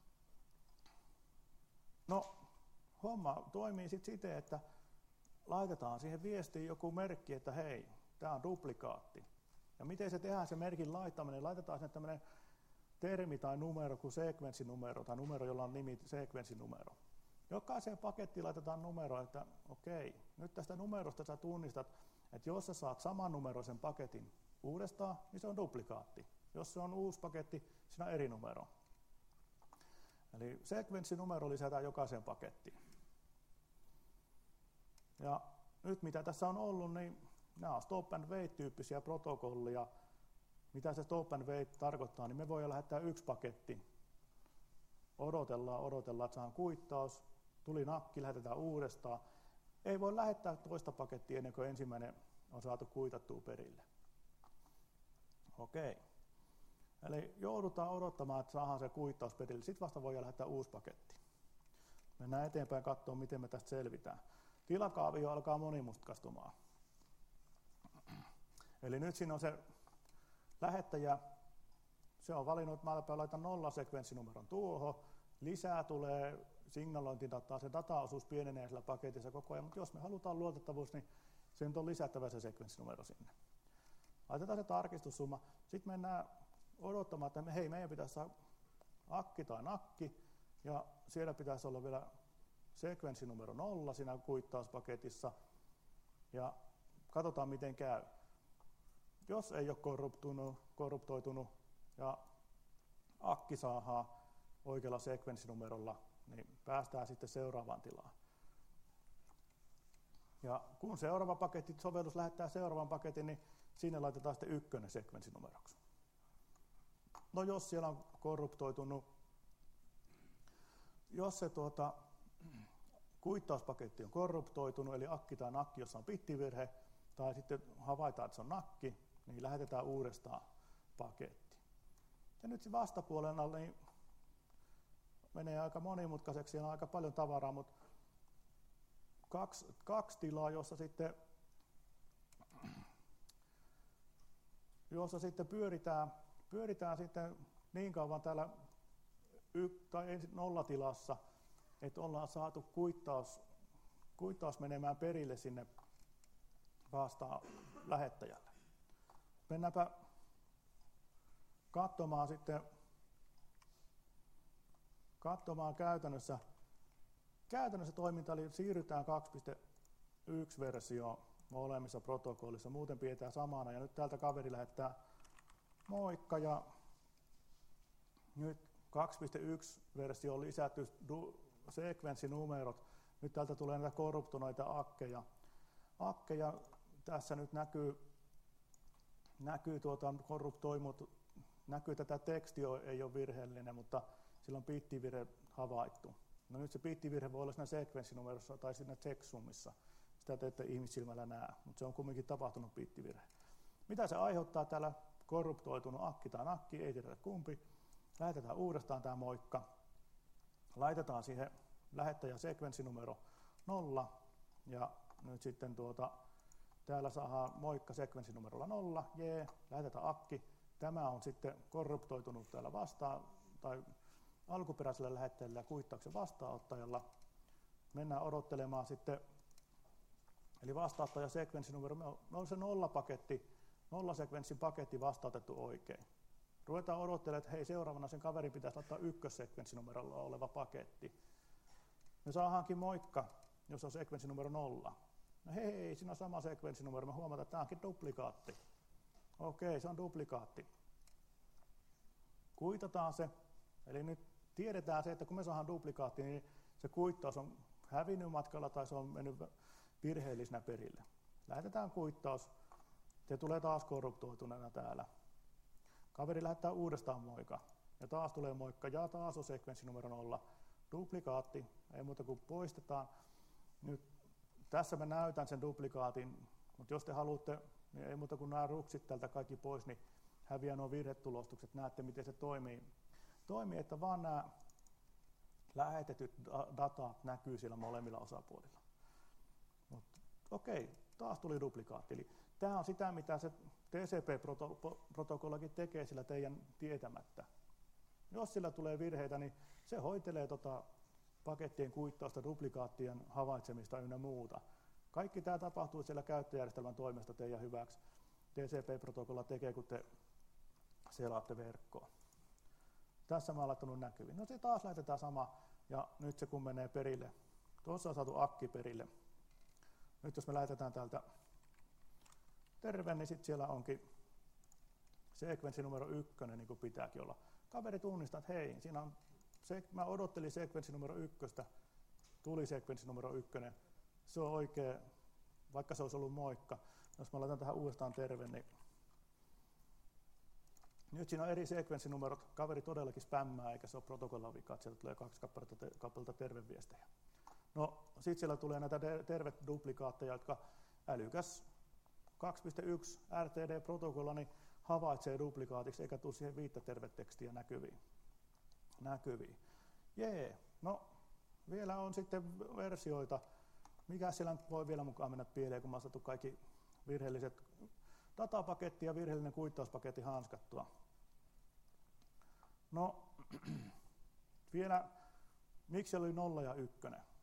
No, homma toimii sitten siten, että laitetaan siihen viestiin joku merkki, että hei, tämä on duplikaatti. Ja miten se tehdään se merkin laittaminen? Laitetaan sinne tämmöinen termi tai numero kuin sekvenssinumero tai numero, jolla on nimi sekvenssinumero. Jokaiseen pakettiin laitetaan numero, että okei, nyt tästä numerosta sä tunnistat, että jos sä saat saman numeroisen paketin uudestaan, niin se on duplikaatti. Jos se on uusi paketti, siinä on eri numero. Eli sekvenssinumero lisätään jokaiseen pakettiin. Ja nyt mitä tässä on ollut, niin nämä on stop and wait-tyyppisiä protokollia. Mitä se stop and wait tarkoittaa, niin me voidaan lähettää 1 paketti. Odotellaan, että saadaan kuittaus. Tuli nakki, lähetetään uudestaan. ei voi lähettää toista pakettia ennen kuin ensimmäinen on saatu kuitattua perille. Okei. Eli joudutaan odottamaan, että saadaan se kuittaus perille. Sitten vasta voidaan lähettää uusi paketti. Mennään eteenpäin katsomaan, miten me tästä selvitään. Tilakaavio alkaa monimutkaistumaan. Eli nyt siinä on se lähettäjä. Se on valinnut, että mä laitan 0 sekvenssinumeron tuohon. Lisää tulee signalointidataa, se dataosuus pienenee sillä paketissa koko ajan, mutta jos me halutaan luotettavuus, niin se on lisättävä se sekvenssinumero sinne. Laitetaan se tarkistussumma. Sitten mennään odottamaan, että hei, meidän pitäisi saada akki tai nakki, ja siellä pitäisi olla vielä sekvenssinumero 0 siinä kuittauspaketissa, ja katsotaan miten käy. Jos ei ole korruptoitunut ja akki saadaan oikealla sekvenssinumerolla, niin päästään sitten seuraavaan tilaan. Ja kun seuraava paketti, sovellus lähettää seuraavan paketin, niin sinne laitetaan sitten 1 sekvenssinumeroksi. No jos siellä on korruptoitunut, jos se kuittauspaketti on korruptoitunut, eli akki tai nakki, jossa on bittivirhe, tai sitten havaitaan, että se on nakki, niin lähetetään uudestaan paketti. Ja nyt vastapuolella niin menee aika monimutkaiseksi, siellä on aika paljon tavaraa, mutta kaksi tilaa, jossa sitten pyöritään sitten niin kauan täällä nollatilassa, että ollaan saatu kuittaus menemään perille sinne vastaan lähettäjälle. Mennäänpä katsomaan käytännössä toiminta, eli siirrytään 2.1 versioon molemmissa protokollissa, muuten pidetään samana, ja nyt täältä kaveri lähettää moikka, ja nyt 2.1 versio on lisätty sekvenssinumerot, nyt täältä tulee näitä korruptoneita akkeja, tässä nyt näkyy korruptoimut, näkyy tätä teksti ei ole virheellinen, mutta sillä on bittivirhe havaittu. No nyt se bittivirhe voi olla siinä sekvenssinumerossa tai siinä checksummissa. Sitä te ette ihmissilmällä näe, mutta se on kuitenkin tapahtunut bittivirhe. Mitä se aiheuttaa täällä korruptoitunut akki tai nakki, ei tiedetä kumpi. Lähetetään uudestaan tämä moikka. Laitetaan siihen lähettäjän sekvenssinumero 0 ja nyt sitten täällä saadaan moikka sekvenssinumerolla 0, lähetetään akki. Tämä on sitten korruptoitunut täällä vastaan tai alkuperäisellä lähettäjällä ja kuittauksen vastaanottajalla. Mennään odottelemaan sitten, eli vastaanottaja sekvenssinumero, me on se 0 sekvenssin paketti vastaanotettu oikein. Ruvetaan odottelemaan, että hei, seuraavana sen kaverin pitäisi laittaa 1 sekvenssinumerolla oleva paketti. Me saadaankin moikka, jos on sekvenssinumero 0. No hei, siinä on sama sekvenssinumero, me huomataan, että tämä onkin duplikaatti. Okei, se on duplikaatti. Kuitataan se, eli nyt tiedetään se, että kun me saadaan duplikaatti, niin se kuittaus on hävinnyt matkalla tai se on mennyt virheellisenä perille. Lähetetään kuittaus, se tulee taas korruptoituneena täällä. Kaveri lähettää uudestaan moikka, ja taas tulee moikka, ja taas on sekvenssinumero 0. Duplikaatti, ei muuta kuin poistetaan. Nyt tässä mä näytän sen duplikaatin, mutta jos te haluatte, niin ei muuta kuin nämä ruksit täältä kaikki pois, niin häviää nuo virhetulostukset, näette miten se toimii, että vaan nämä lähetetyt datat näkyy siellä molemmilla osapuolilla. Okei, taas tuli duplikaatti. Eli tämä on sitä, mitä se TCP-protokollakin tekee sillä teidän tietämättä. Jos sillä tulee virheitä, niin se hoitelee pakettien kuittausta, duplikaattien havaitsemista ynnä muuta. Kaikki tämä tapahtuu siellä käyttöjärjestelmän toimesta teidän hyväksi. TCP-protokolla tekee, kun te selaatte verkkoa. Tässä mä oon laittanut näkyviin. No se taas laitetaan sama, ja nyt se kun menee perille. Tuossa on saatu akki perille. Nyt jos me lähetetään täältä terve, niin sitten siellä onkin sekvenssinumero 1, niin kuin pitääkin olla. Kaveri tunnistaa, että hei, siinä on mä odottelin sekvenssinumero 1, tuli sekvenssinumero 1, se on oikea, vaikka se olisi ollut moikka. Jos mä laitan tähän uudestaan terve, niin nyt siinä on eri sekvenssinumerot, kaveri todellakin spämmää, eikä se ole protokollan vika, että sieltä tulee 2 kappaletta terveviestejä. No sitten siellä tulee näitä terveduplikaatteja, jotka älykäs 2.1 RTD-protokolla niin havaitsee duplikaatiksi eikä tule siihen 5 tervetekstiä näkyviin. Jee, no vielä on sitten versioita. Mikä siellä nyt voi vielä mukaan mennä pieleen, kun mä oon saatu kaikki virheelliset datapaketti ja virheellinen kuittauspaketti hanskattua. No vielä, miksi oli 0 ja 1?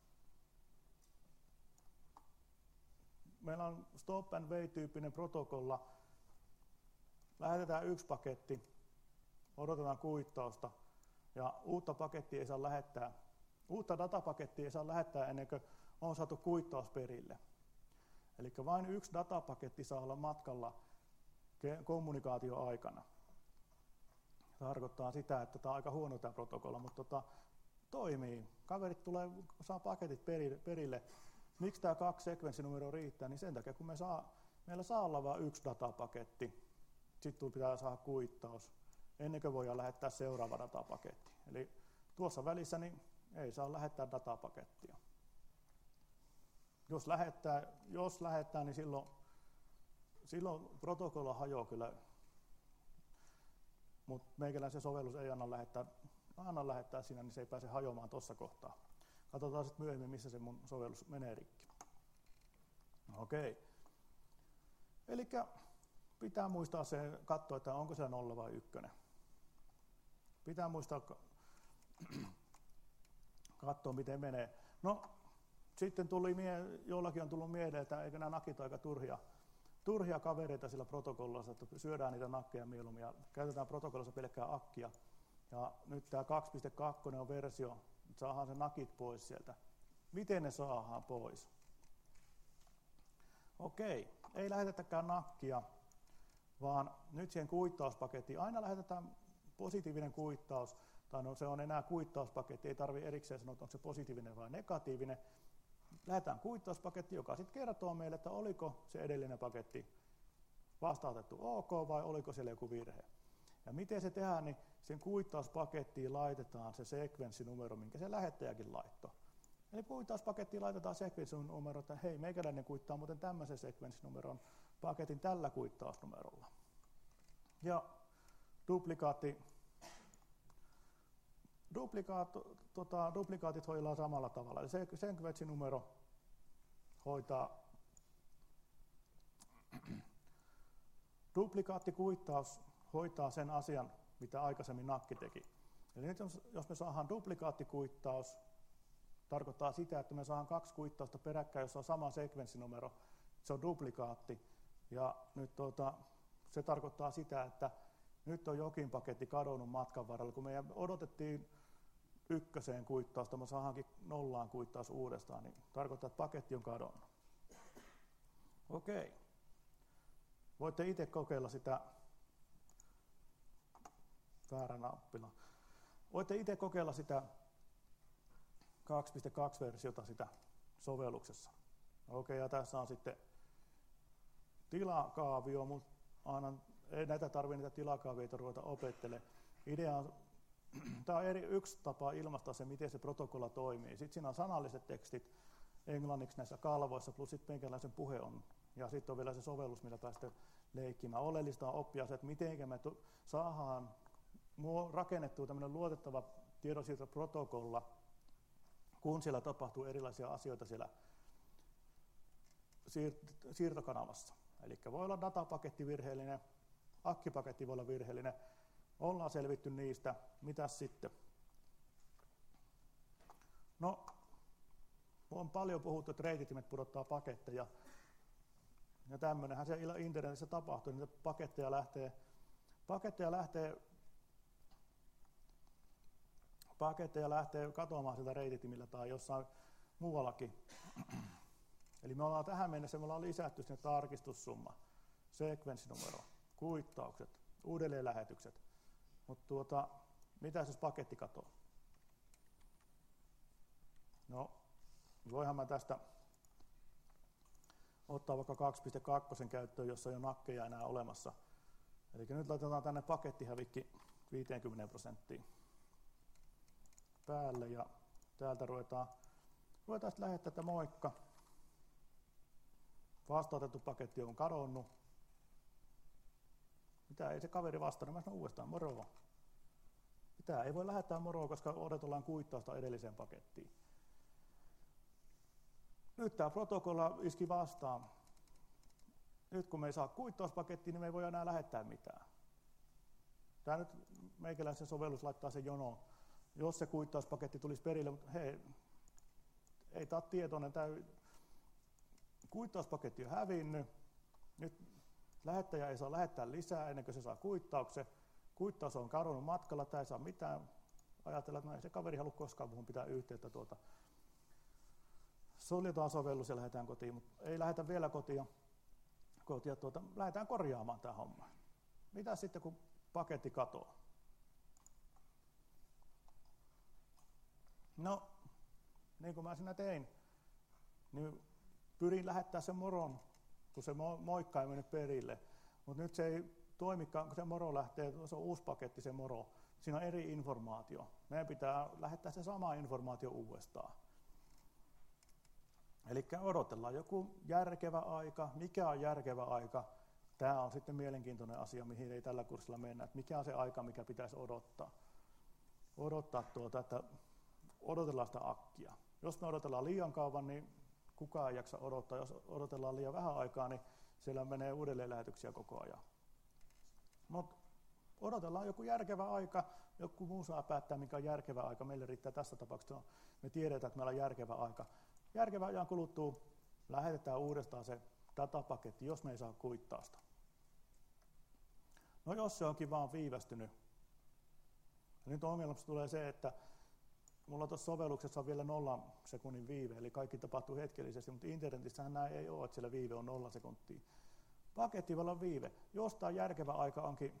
Meillä on stop and wait-tyyppinen protokolla. Lähetetään yksi paketti, odotetaan kuittausta ja uutta datapakettia ei saa lähettää ennen kuin on saatu kuittaus perille. Eli vain yksi datapaketti saa olla matkalla kommunikaatioaikana. Tarkoittaa sitä, että tämä on aika huono tämä protokolla, mutta toimii. Kaverit saa paketit perille. Miksi tämä 2 sekvenssinumeroa riittää? Niin sen takia, kun meillä saa olla vain yksi datapaketti. Sitten pitää saada kuittaus ennen kuin voidaan lähettää seuraava datapaketti. Eli tuossa välissä niin ei saa lähettää datapakettia. Jos lähettää, niin silloin protokolla hajoaa kyllä, mutta meikäläisen sovellus ei anna lähettää siinä, niin se ei pääse hajoamaan tuossa kohtaa. Katsotaan sitten myöhemmin, missä se mun sovellus menee rikki. Okei. Eli pitää muistaa katsoa, että onko se 0 vai 1. Pitää muistaa katsoa, miten menee. No, sitten jollakin on tullut mieleen, että eikö nämä nakit ole aika turhia kavereita sillä protokollassa, että syödään niitä nakkeja mieluummin ja käytetään protokollassa pelkkää akkia. Ja nyt tämä 2.2 on versio, että saadaan se nakit pois sieltä. Miten ne saadaan pois? Okei, ei lähetetäkään nakkia, vaan nyt siihen kuittauspakettiin aina lähetetään positiivinen kuittaus, tai no se on enää kuittauspaketti, ei tarvitse erikseen sanoa, onko se positiivinen vai negatiivinen. Lähetään kuittauspaketti, joka sitten kertoo meille, että oliko se edellinen paketti vastaanotettu OK vai oliko siellä joku virhe. Ja miten se tehdään, niin sen kuittauspakettiin laitetaan se sekvenssinumero, minkä se lähettäjäkin laittoi. Eli kuittauspakettiin laitetaan sekvenssinumero, että hei, meikäläinen kuittaa muuten tämmöisen sekvenssinumeron paketin tällä kuittausnumerolla. Ja duplikaatit hoidellaan samalla tavalla. Eli sekvenssinumero duplikaattikuittaus hoitaa sen asian, mitä aikaisemmin nakki teki. Eli nyt jos me saadaan duplikaattikuittaus, tarkoittaa sitä, että me saadaan 2 kuittausta peräkkäin, jossa on sama sekvenssinumero, se on duplikaatti. Ja nyt se tarkoittaa sitä, että nyt on jokin paketti kadonnut matkan varrella. Kun me odotettiin 1 kuittausta, me saadaankin 0 kuittaus uudestaan, niin tarkoittaa, että paketti on kadonnut. Okei. Voitte itse kokeilla sitä väärä nappila. Voitte itse kokeilla sitä 2.2-versiota sitä sovelluksessa. Okei, ja tässä on sitten tilakaavio, mutta ei näitä tarvitse niitä tilakaavioita ruveta opettelemaan. Idea on, tämä on yksi tapa ilmaista se, miten se protokolla toimii. Sitten siinä on sanalliset tekstit englanniksi näissä kalvoissa, plus sitten meikäläisen puhe on. Ja sitten on vielä se sovellus, millä päästä leikkimään. Oleellista on oppia se, että miten me saadaan rakennettua tämmöinen luotettava tiedonsiirtoprotokolla, kun siellä tapahtuu erilaisia asioita siellä siirtokanavassa. Eli voi olla datapaketti virheellinen, akkipaketti voi olla virheellinen. Ollaan selvitty niistä. Mitäs sitten? No, on paljon puhuttu, että reititimet pudottaa paketteja. Ja tämmöinenhän se internetissä tapahtuu, niin paketteja lähtee katoamaan sieltä reititimillä tai jossain muuallakin. Eli me ollaan tähän mennessä lisätty sinne tarkistussumma, sekvenssinumero, kuittaukset, uudelleenlähetykset. Mutta mitä jos paketti katoaa? No, voihan mä tästä ottaa vaikka 2.2 käyttöön, jossa ei ole nakkeja enää olemassa. Eli nyt laitetaan tänne pakettihävikki 50% päälle ja täältä ruvetaan Voitaisiin lähettää, että moikka. Vastaanotettu paketti on kadonnut. Mitä ei se kaveri vastannut, mä sanon uudestaan moro. Mitä ei voi lähettää moroa, koska odotellaan kuittausta edelliseen pakettiin. Nyt tämä protokolla iski vastaan. Nyt kun me ei saa kuittauspakettia, niin me ei voi enää lähettää mitään. Tämä nyt meikäläisen sovellus laittaa sen jonoon, jos se kuittauspaketti tulisi perille, mutta hei, ei tämä ole tietoinen. Tämä kuittauspaketti on hävinnyt. Nyt lähettäjä ei saa lähettää lisää ennen kuin se saa kuittauksen. Kuittaus on kadonnut matkalla, tämä ei saa mitään. Ajatella, että no ei se kaveri halua koskaan puhun pitää yhteyttä. Suljetaan sovellus ja lähdetään kotiin, mutta ei lähdetä vielä kotiin. Lähdetään korjaamaan tämä homma. Mitä sitten, kun paketti katoaa? No, niin kuin mä siinä tein, niin pyrin lähettää sen moron, kun se moikka ei mennyt perille. Mutta nyt se ei toimikaan, kun se moro lähtee, se on uusi paketti se moro. Siinä on eri informaatio. Meidän pitää lähettää se sama informaatio uudestaan. Eli odotellaan joku järkevä aika. Mikä on järkevä aika? Tämä on sitten mielenkiintoinen asia, mihin ei tällä kurssilla mennä. Että mikä on se aika, mikä pitäisi odottaa? Että odotellaan sitä akkia. Jos me odotellaan liian kauan, niin kukaan ei jaksa odottaa. Jos odotellaan liian vähän aikaa, niin siellä menee uudelleenlähetyksiä koko ajan. Mutta odotellaan joku järkevä aika, joku muu saa päättää, mikä on järkevä aika. Meille riittää tässä tapauksessa, me tiedetään, että meillä on järkevä aika. Järkevän ajan kuluttua lähetetään uudestaan se datapaketti, jos me ei saa kuittausta. No jos se onkin vaan viivästynyt. Ja nyt ongelmaksi tulee se, että mulla tuossa sovelluksessa on vielä 0 sekunnin viive, eli kaikki tapahtuu hetkellisesti, mutta internetissähän näin ei ole, että siellä viive on 0 sekuntia. Paketti voi olla viive. Jos tämä järkevä aika onkin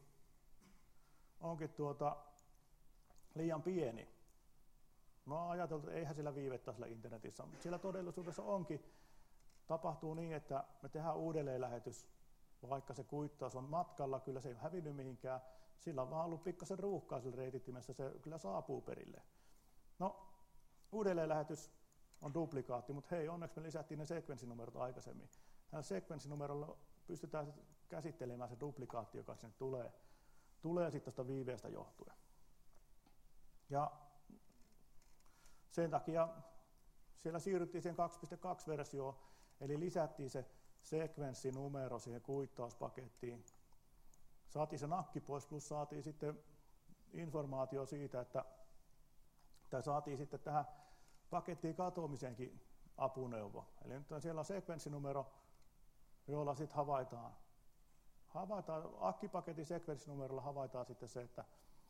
liian pieni. Mä oon ajatellut, että eihän sillä viivettä sillä internetissä, mutta siellä todellisuudessa onkin. Tapahtuu niin, että me tehdään uudelleenlähetys, vaikka se kuittaus on matkalla, kyllä se ei ole hävinnyt mihinkään. Sillä on vaan ollut pikkasen ruuhkaa sillä reitittimessä, se kyllä saapuu perille. No, uudelleenlähetys on duplikaatti, mutta hei, onneksi me lisättiin ne sekvenssinumerot aikaisemmin. Näillä sekvenssinumerolla pystytään käsittelemään se duplikaatti, joka sinne tulee sitten tuosta viiveestä johtuen. Ja sen takia siellä siirryttiin siihen 2.2-versioon, eli lisättiin se sekvenssinumero siihen kuittauspakettiin. Saatiin se nakki pois, plus saatiin sitten informaatio siitä, tai saatiin sitten tähän pakettiin katoamiseenkin apuneuvo. Eli nyt siellä on sekvenssinumero, jolla sitten havaitaan akkipaketin sekvenssinumerolla havaitaan sitten se, että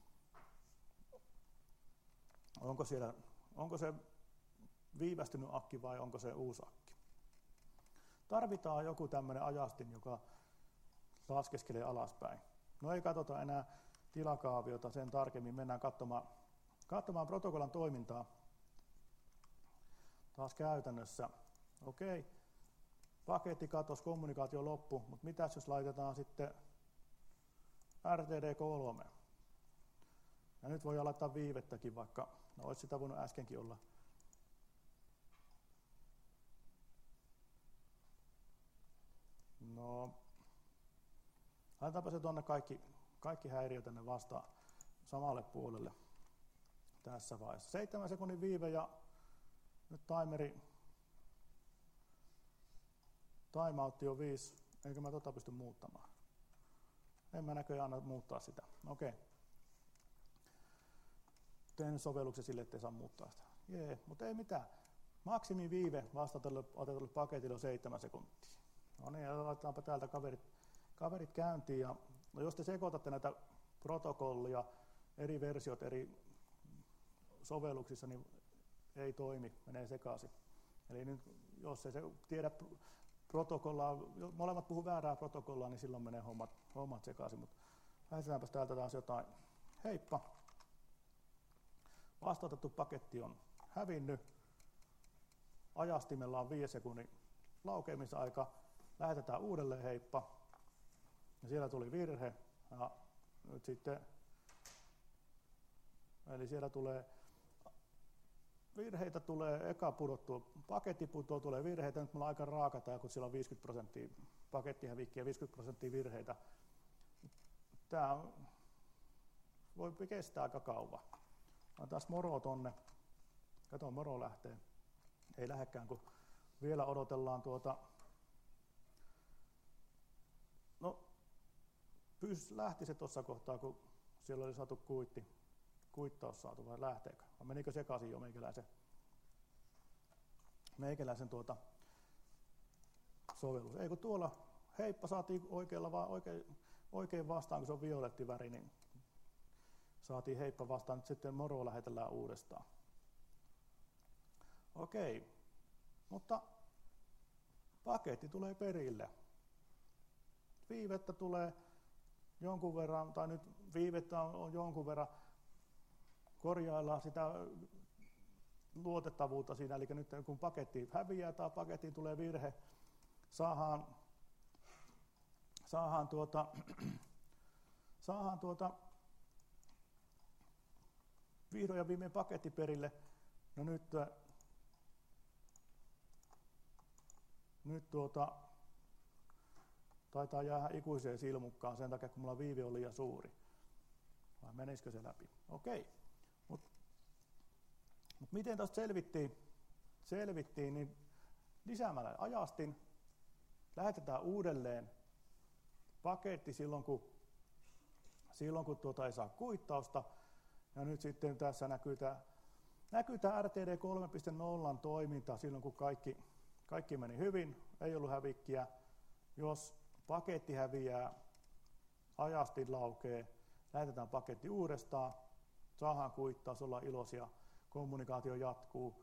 onko se viivästynyt akki vai onko se uusi akki. Tarvitaan joku tämmöinen ajastin, joka laskeskelee alaspäin. No ei katsota enää tilakaaviota sen tarkemmin, mennään katsomaan protokollan toimintaa taas käytännössä. Okei, paketti katosi, kommunikaatio loppu, mutta mitäs jos laitetaan sitten RTD3? Ja nyt voi laittaa viivettäkin, vaikka olisi sitä voinut äskenkin olla. No, laitetaanpa se tuonne kaikki häiriöt tänne vastaan samalle puolelle tässä vaiheessa. 7 sekunnin viive ja nyt timeoutti on 5, eikö mä pysty muuttamaan? En mä näköjään anna muuttaa sitä. Okei. Tehnyt sovelluksen sille, ettei saa muuttaa sitä. Jee, mutta ei mitään. Maksimiviive vastatulle paketille on 7 sekuntia. No niin, ja laitetaanpa täältä kaverit käyntiin. Ja, no jos te sekoitatte näitä protokollia, eri versiot eri sovelluksissa, niin ei toimi, menee sekaisin. Eli nyt, jos ei se tiedä protokollaa, molemmat puhuu väärää protokollaa, niin silloin menee hommat sekaisin. Mutta lähdetäänpäs täältä taas jotain. Heippa! Vastaanotettu paketti on hävinnyt. Ajastimella on 5 sekunnin laukeamisaika. Lähetetään uudelleen heippa. Ja siellä tuli virhe. Ja nyt sitten, eli siellä tulee virheitä tulee, eka pudottua, paketti putoaa, tulee virheitä, nyt mulla on aika raaka kun siellä on 50% pakettihävikkiä ja 50% virheitä. Tämä voi kestää aika kauan. Taas moro tonne. Kato, moro lähtee. Ei lähdekään, kun vielä odotellaan No, lähti se tuossa kohtaa, kun siellä oli saatu kuittaus vai lähteekö? Vai menikö sekaisin jo meikäläisen sovellus? Ei kun tuolla heippa saatiin oikein vastaan, kun se on violetti väri, niin saatiin heippa vastaan. Nyt sitten moro lähetellään uudestaan. Okei, mutta paketti tulee perille. Viivettä tulee jonkun verran, tai nyt viivettä on jonkun verran, korjaillaan sitä luotettavuutta siinä, eli nyt kun paketti häviää tai pakettiin tulee virhe, saadaan vihdoin ja viimein paketti perille. No nyt taitaa jäädä ikuiseen silmukkaan sen takia, kun mulla viive on liian suuri. Vai menisikö se läpi? Okei. Mut miten tästä selvittiin, niin lisäämällä ajastin, lähetetään uudelleen paketti silloin kun ei saa kuittausta. Ja nyt sitten tässä näkyy tämä RTD 3.0 toiminta silloin kun kaikki meni hyvin, ei ollut hävikkiä. Jos paketti häviää, ajastin laukee, lähetetään paketti uudestaan, saadaan kuittaus, ollaan iloisia, kommunikaatio jatkuu.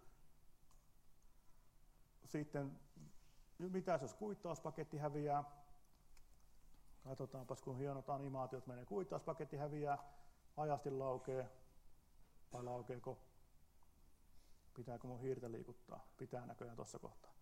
Sitten, mitä jos kuittauspaketti häviää? Katsotaanpas, kun hienot animaatiot menee. Kuittauspaketti häviää, ajastin laukee, vai laukeeko? Pitääkö mun hiirtä liikuttaa? Pitää näköjään tuossa kohtaa.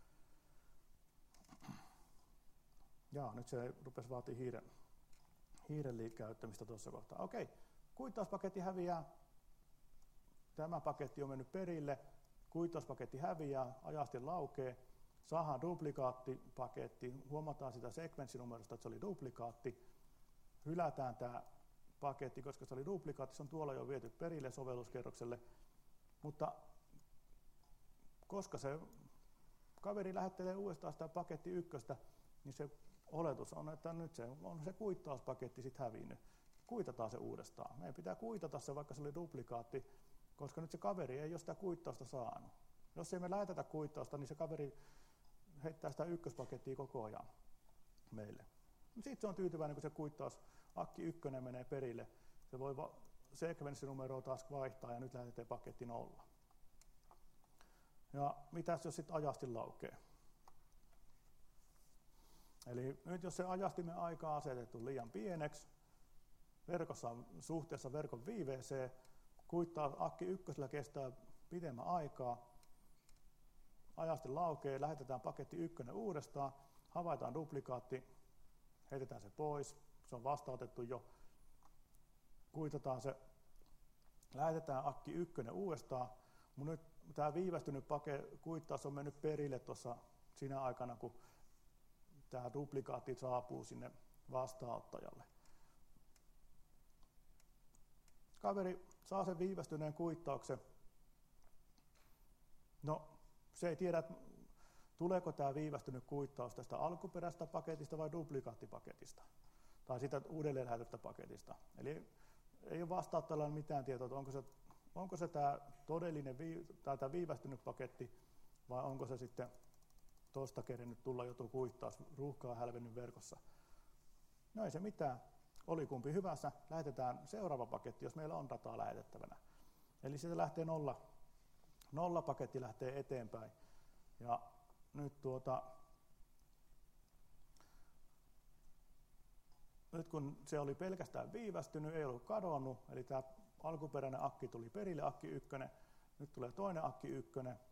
Jaa, nyt se rupesi vaatii hiiren käyttämistä tuossa kohtaa. Okei, kuittauspaketti häviää. Tämä paketti on mennyt perille. Kuittauspaketti häviää, ajastin laukee. Saadaan duplikaattipaketti. Huomataan sitä sekvenssinumerosta, että se oli duplikaatti. Hylätään tämä paketti, koska se oli duplikaatti. Se on tuolla jo viety perille sovelluskerrokselle. Mutta koska se kaveri lähettelee uudestaan sitä paketti ykköstä, niin se oletus on, että nyt on se kuittauspaketti sitten hävinnyt. Kuitataan se uudestaan. Meidän pitää kuitata se, vaikka se oli duplikaatti, koska nyt se kaveri ei ole sitä kuittausta saanut. Jos ei me lähetetä kuittausta, niin se kaveri heittää sitä ykköspakettia koko ajan meille. Sitten se on tyytyväinen, kun se kuittaus akki 1 menee perille. Se voi sekvenssinumeroa taas vaihtaa ja nyt lähetetään paketti 0. Ja mitäs jos sitten ajastin laukee? Eli nyt jos se ajastimen aika on asetettu liian pieneksi, verkossa on suhteessa verkon viiveeseen, kuittaa akki 1 kestää pidemmän aikaa, ajastin laukee, lähetetään paketti 1 uudestaan, havaitaan duplikaatti, heitetään se pois, se on vastaanotettu jo, kuitataan se, lähetetään akki 1 uudestaan, mutta nyt tämä viivästynyt kuittaus on mennyt perille tuossa siinä aikana, kun tämä duplikaatti saapuu sinne vastaanottajalle. Kaveri saa sen viivästyneen kuittauksen. No, se ei tiedä, tuleeko tämä viivästynyt kuittaus tästä alkuperäisestä paketista vai duplikaattipaketista, tai sitä uudelleen lähetetystä paketista. Eli ei ole vastaanottajalla mitään tietoa, että onko se tämä todellinen tai tämä viivästynyt paketti, vai onko se sitten tuosta kerennyt tulla joku kuittaus, ruuhkaa hälvennyt verkossa. No ei se mitään, oli kumpi hyvässä, lähetetään seuraava paketti, jos meillä on dataa lähetettävänä. Eli siitä lähtee nolla paketti lähtee eteenpäin. Ja nyt kun se oli pelkästään viivästynyt, ei ollut kadonnut, eli tämä alkuperäinen akki tuli perille, akki 1, nyt tulee toinen akki 1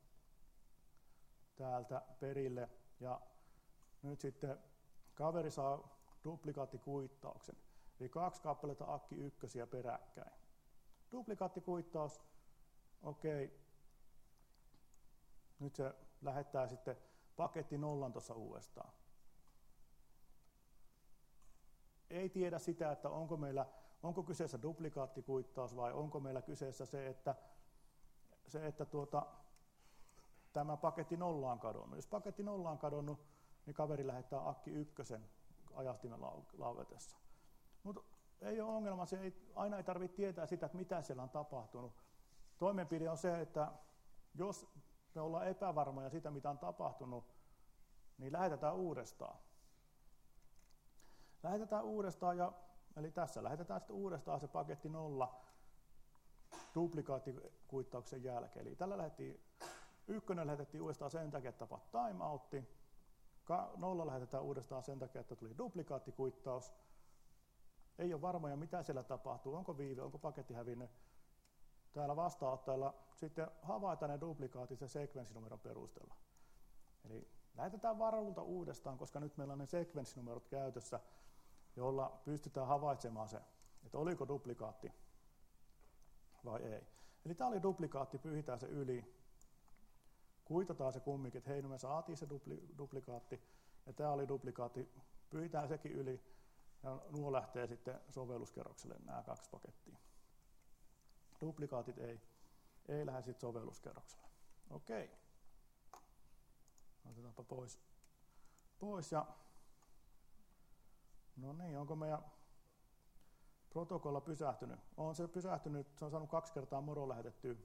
täältä perille, ja nyt sitten kaveri saa duplikaattikuittauksen, eli 2 kappaletta akki 1 peräkkäin. Duplikaattikuittaus, okei, nyt se lähettää sitten paketti 0 tuossa uudestaan. Ei tiedä sitä, että onko kyseessä duplikaattikuittaus vai onko meillä kyseessä se, että tämä paketti 0 on kadonnut. Jos paketti 0 on kadonnut, niin kaveri lähettää akki 1 ajastimen lauetessa. Mutta ei ole ongelma, aina ei tarvitse tietää sitä, että mitä siellä on tapahtunut. Toimenpide on se, että jos me ollaan epävarmoja siitä, mitä on tapahtunut, niin lähetetään uudestaan. Lähetetään uudestaan, eli tässä lähetetään sitten uudestaan se paketti 0 duplikaattikuittauksen jälkeen. Eli tällä lähetettiin uudestaan sen takia, että tapahtui timeoutti. 0 lähetetään uudestaan sen takia, että tuli duplikaattikuittaus. Ei ole varmoja, mitä siellä tapahtuu, onko viive, onko paketti hävinnyt. Täällä vastaanottajalla sitten havaitaan ne duplikaatit sen sekvenssinumeron perusteella. Eli lähetetään varalta uudestaan, koska nyt meillä on ne sekvenssinumerot käytössä, jolla pystytään havaitsemaan se, että oliko duplikaatti vai ei. Eli tämä oli duplikaatti, pyyhitään se yli, kuitataan se kumminkin, että hei, no me saatiin se duplikaatti, ja tämä oli duplikaatti, pyyhitään sekin yli, ja nuo lähtee sitten sovelluskerrokselle nämä 2 pakettia. Duplikaatit ei lähde sitten sovelluskerrokselle. Okei. Otetaanpa pois ja no niin, onko meidän protokolla pysähtynyt? On se pysähtynyt, se on saanut 2 kertaa moro lähetettyä.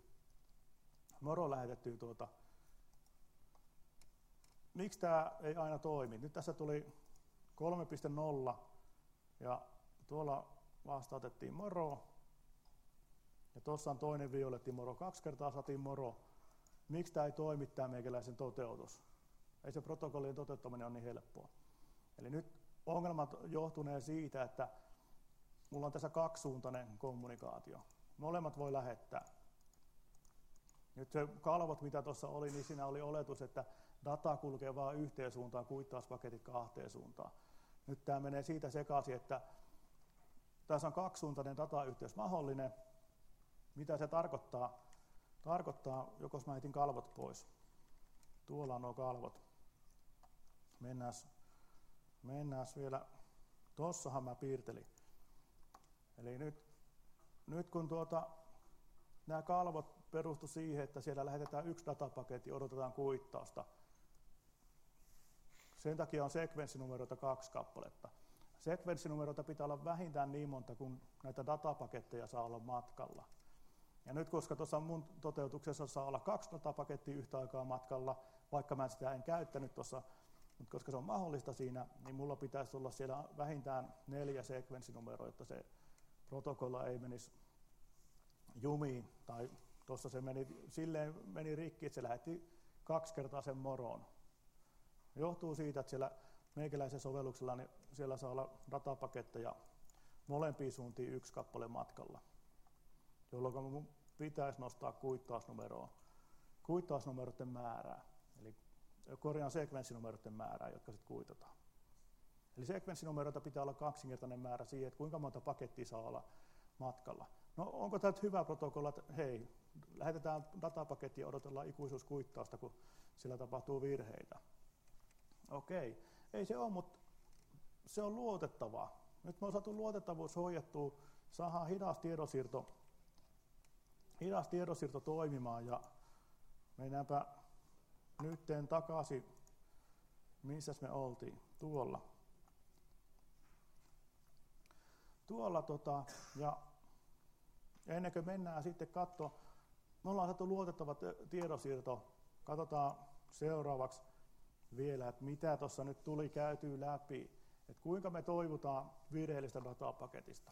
Miksi tämä ei aina toimi? Nyt tässä tuli 3.0 ja tuolla vasta otettiin moro. Ja tuossa on toinen violetti moro, 2 kertaa saatiin moro. Miksi tämä ei toimi, tämä meikäläisen toteutus? Ei se protokollien toteuttaminen ole niin helppoa. Eli nyt ongelmat johtunee siitä, että mulla on tässä 2-suuntainen kommunikaatio. Molemmat voi lähettää. Nyt se kalvot, mitä tuossa oli, niin siinä oli oletus, että data kulkee vain yhteen suuntaan, kuittauspaketit 2 suuntaan. Nyt tämä menee siitä sekaisin, että tässä on 2-suuntainen datayhteys mahdollinen. Mitä se tarkoittaa? Jokos mä heitin kalvot pois. Tuolla on nuo kalvot. Mennään vielä. Tossahan mä piirtelin. Eli nyt kun nämä kalvot perustu siihen, että siellä lähetetään 1 datapaketti, odotetaan kuittausta. Sen takia on sekvenssinumeroita 2 kappaletta. Sekvenssinumeroita pitää olla vähintään niin monta, kun näitä datapaketteja saa olla matkalla. Ja nyt koska tuossa mun toteutuksessa saa olla 2 datapakettia yhtä aikaa matkalla, vaikka mä sitä en käyttänyt tuossa, mutta koska se on mahdollista siinä, niin mulla pitäisi olla siellä vähintään 4 sekvenssinumeroa, jotta se protokolla ei menisi jumiin. Tai tuossa se meni rikki, että se lähetti 2 kertaa sen moron. Johtuu siitä, että siellä meikäläisen sovelluksella niin siellä saa olla datapaketteja molempiin suuntiin 1 kappale matkalla, jolloin mun pitäisi nostaa kuittausnumeroiden määrää, eli korjaan sekvenssinumeroiden määrää, jotka sitten kuitataan. Eli sekvenssinumeroita pitää olla 2-kertainen määrä siihen, että kuinka monta pakettia saa olla matkalla. No onko tämä hyvä protokolla, että hei, lähetetään datapakettia ja odotellaan ikuisuuskuittausta, kun sillä tapahtuu virheitä. Okei, ei se ole, mutta se on luotettavaa. Nyt me on saatu luotettavuus hoidettua, saadaan hidas tiedonsiirto toimimaan ja mennäänpä nytten takaisin, missä me oltiin, tuolla ja ennen kuin mennään sitten katsoa, me ollaan saatu luotettava tiedonsiirto, katsotaan seuraavaksi vielä, että mitä tuossa nyt tuli käytyä läpi, että kuinka me toivotaan virheellistä datapaketista.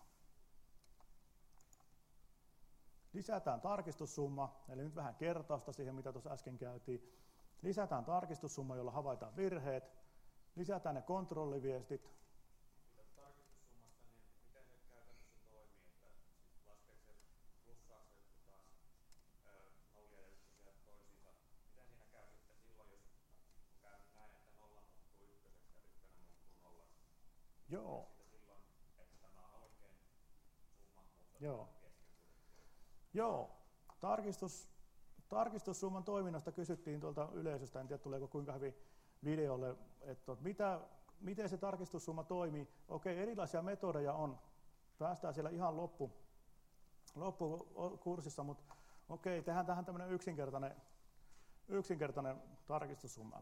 Lisätään tarkistussumma, eli nyt vähän kertausta siihen, mitä tuossa äsken käytiin. Lisätään tarkistussumma, jolla havaitaan virheet. Lisätään ne kontrolliviestit. Tarkistussummasta, niin miten se käytännössä toimii, että laskeeko se plussaaksi taas nollia ja ykkösiä toisiinsa? Miten siinä käy sitten silloin, jos käy näin, että 0 muuttuu ykköseksi ja 1 muuttuu nollaksi? Joo. Silloin, että tämä on oikein summa, mutta Joo. kesken kuitenkin. Joo, tarkistussumman toiminnasta kysyttiin tuolta yleisöstä, en tiedä tuleeko kuinka hyvin videolle, että miten se tarkistussumma toimii. Okei, erilaisia metodeja on. Päästään siellä ihan loppukurssissa, mutta okei, tehdään tähän tämmöinen yksinkertainen tarkistussumma.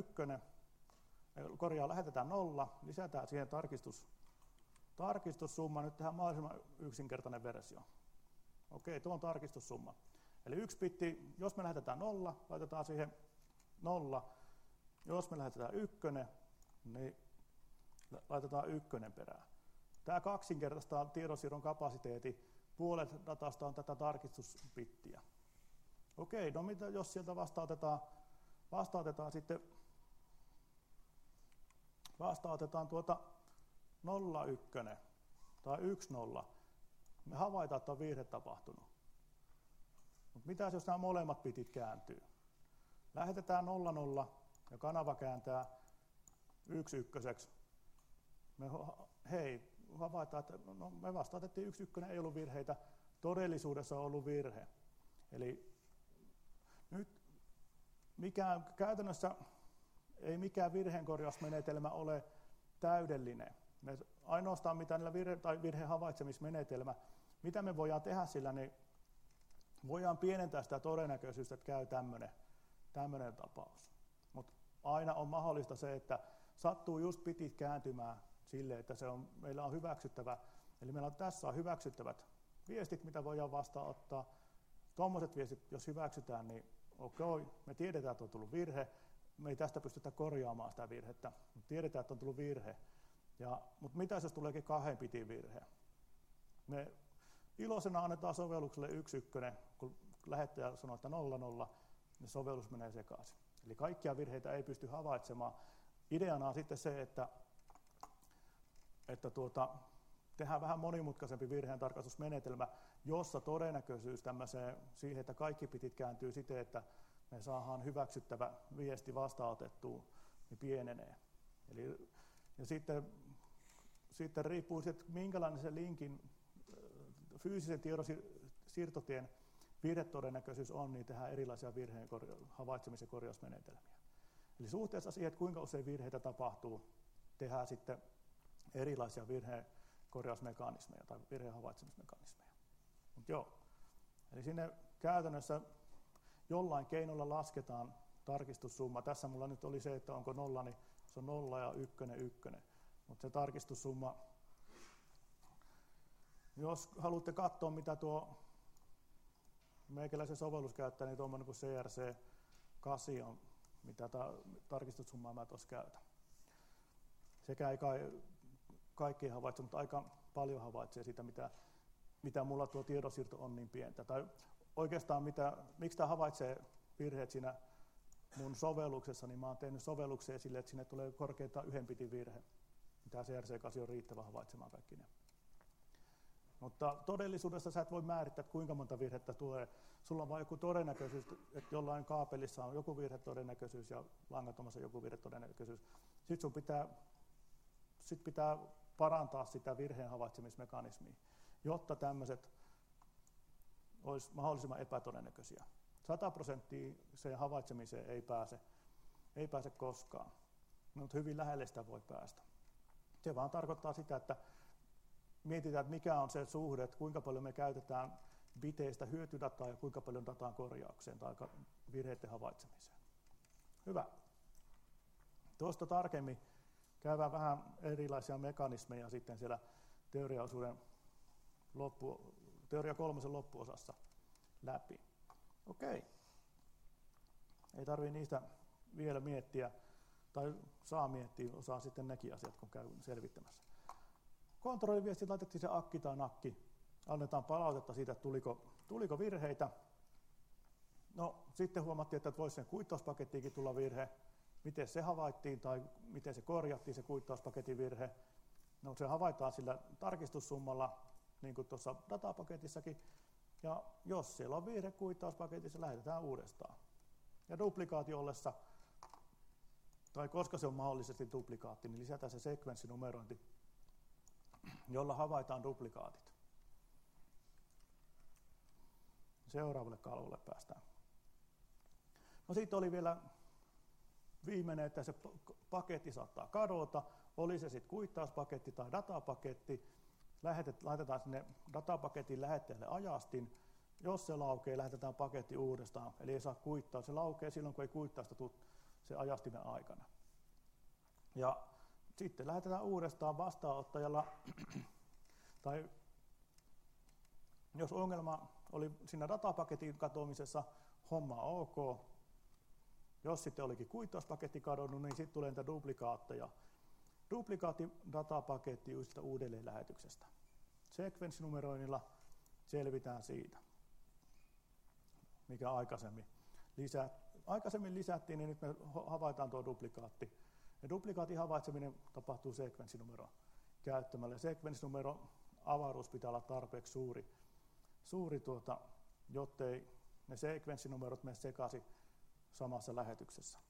Lähetetään 0, lisätään siihen tarkistussumma, nyt tehdään mahdollisimman yksinkertainen versio. Okei, tuo on tarkistussumma. Eli 1 bitti, jos me lähetetään 0, laitetaan siihen 0. Jos me lähetetään 1, niin laitetaan 1 perään. Tämä kaksinkertaistaa tiedonsiirron kapasiteetin. Puolet datasta on tätä tarkistusbittiä. Okei, no mitä jos sieltä vastautetaan sitten tuota 01 tai 10. Me havaitaan, että on virhe tapahtunut. Mutta mitäs jos nämä molemmat bitit kääntyy? Lähetetään 00 ja kanava kääntää 11. Havaitaan, että me vastautettiin 11, ei ollut virheitä, todellisuudessa on ollut virhe. Eli nyt käytännössä ei mikään virheenkorjausmenetelmä ole täydellinen. Ainoastaan mitä niillä virheen havaitsemismenetelmä, mitä me voidaan tehdä sillä, niin voidaan pienentää sitä todennäköisyyttä, että käy tämmöinen tapaus. Mutta aina on mahdollista se, että sattuu just bitit kääntymään sille, että meillä on hyväksyttävä, eli meillä on tässä hyväksyttävät viestit, mitä voidaan vastaanottaa. Tuommoiset viestit, jos hyväksytään, niin okei, me tiedetään, että on tullut virhe, me ei tästä pystytä korjaamaan sitä virhettä, mutta tiedetään, että on tullut virhe. Mutta mitä jos tuleekin 2 bitin virhe? Me iloisena annetaan sovellukselle 11, kun lähettäjä sanoo, että 00, niin sovellus menee sekaisin. Eli kaikkia virheitä ei pysty havaitsemaan. Ideana on sitten se, että tehdään vähän monimutkaisempi virheentarkastusmenetelmä, jossa todennäköisyys siihen, että kaikki bitit kääntyy siten, että me saadaan hyväksyttävä viesti vastaanotettua, niin pienenee. Ja sitten riippuu siitä, minkälainen se linkin fyysisen tiedon siirtotien virhetodennäköisyys on, niin tehdään erilaisia virheen havaitsemis- ja korjausmenetelmiä. Eli suhteessa siihen, että kuinka usein virheitä tapahtuu, tehdään sitten erilaisia virheen korjausmekanismeja tai virheen havaitsemismekanismeja. Eli sinne käytännössä jollain keinolla lasketaan tarkistussumma. Tässä mulla nyt oli se, että onko 0, niin se on 0 ja 1, 1. Mutta se tarkistussumma, jos haluatte katsoa, mitä tuo meikäläisen sovellus käyttää, niin tuommoinen kuin CRC8 on, mitä tarkistussummaa mä tuossa käytän. Sekä ei kaikki havaitse, mutta aika paljon havaitsee siitä, mitä mulla tuo tiedonsiirto on niin pientä. Tai oikeastaan, miksi tämä havaitsee virheet siinä mun sovelluksessa, niin mä oon tehnyt sovelluksia sille, että sinne tulee korkeintaan 1 bitin virhe. Tämä CRC8 on riittävä havaitsemaan kaikki ne. Mutta todellisuudessa sä et voi määrittää, että kuinka monta virhettä tulee. Sulla on vain joku todennäköisyys, että jollain kaapelissa on joku virhetodennäköisyys ja langattomassa joku virhetodennäköisyys. Sitten sun pitää parantaa sitä virheen havaitsemismekanismia, jotta tämmöiset olisi mahdollisimman epätodennäköisiä. 100% sen havaitsemiseen ei pääse koskaan, mutta hyvin lähelle sitä voi päästä. Se vaan tarkoittaa sitä, että mietitään, että mikä on se suhde, että kuinka paljon me käytetään biteistä hyötydataa ja kuinka paljon datan korjaukseen tai virheiden havaitsemiseen. Hyvä. Tuosta tarkemmin käydään vähän erilaisia mekanismeja sitten siellä teoria 3 loppuosassa läpi. Okei. Ei tarvitse niistä vielä miettiä, tai saa miettiä, osaa sitten nekin asiat, kun käy selvittämässä. Kontrolliviestit laitettiin se akki tai nakki. Annetaan palautetta siitä, että tuliko virheitä. No, sitten huomattiin, että voisi sen kuittauspakettiinkin tulla virhe. Miten se havaittiin tai miten se korjattiin se kuittauspaketin virhe. No, se havaitaan sillä tarkistussummalla, niin kuin tuossa datapaketissakin. Ja jos siellä on virhe kuittauspaketissa, lähetetään uudestaan. Ja duplikaatti ollessa, tai koska se on mahdollisesti duplikaatti, niin lisätään se sekvenssinumerointi, jolla havaitaan duplikaatit. Seuraavalle kalvolle päästään. No sitten oli vielä viimeinen, että se paketti saattaa kadota, oli se sitten kuittauspaketti tai datapaketti, laitetaan sinne datapaketin lähettäjälle ajastin, jos se laukee, lähetetään paketti uudestaan, eli ei saa kuittaa, se laukee silloin, kun ei kuittausta tule se ajastimen aikana. Ja sitten lähetetään uudestaan vastaanottajalla, tai jos ongelma oli siinä datapaketin katoamisessa, homma ok. Jos sitten olikin kuittauspaketti kadonnut, niin sitten tulee niitä duplikaatteja. Duplikaatti-datapaketti uudelleen lähetyksestä. Sekvenssinumeroinnilla selvitään siitä, mikä aikaisemmin lisättiin, niin nyt me havaitaan tuo duplikaatti. Ja duplikaatin havaitseminen tapahtuu sekvenssinumeron käyttämällä. Sekvenssinumeron avaruus pitää olla tarpeeksi suuri jottei ne sekvenssinumerot mene sekaisin samassa lähetyksessä.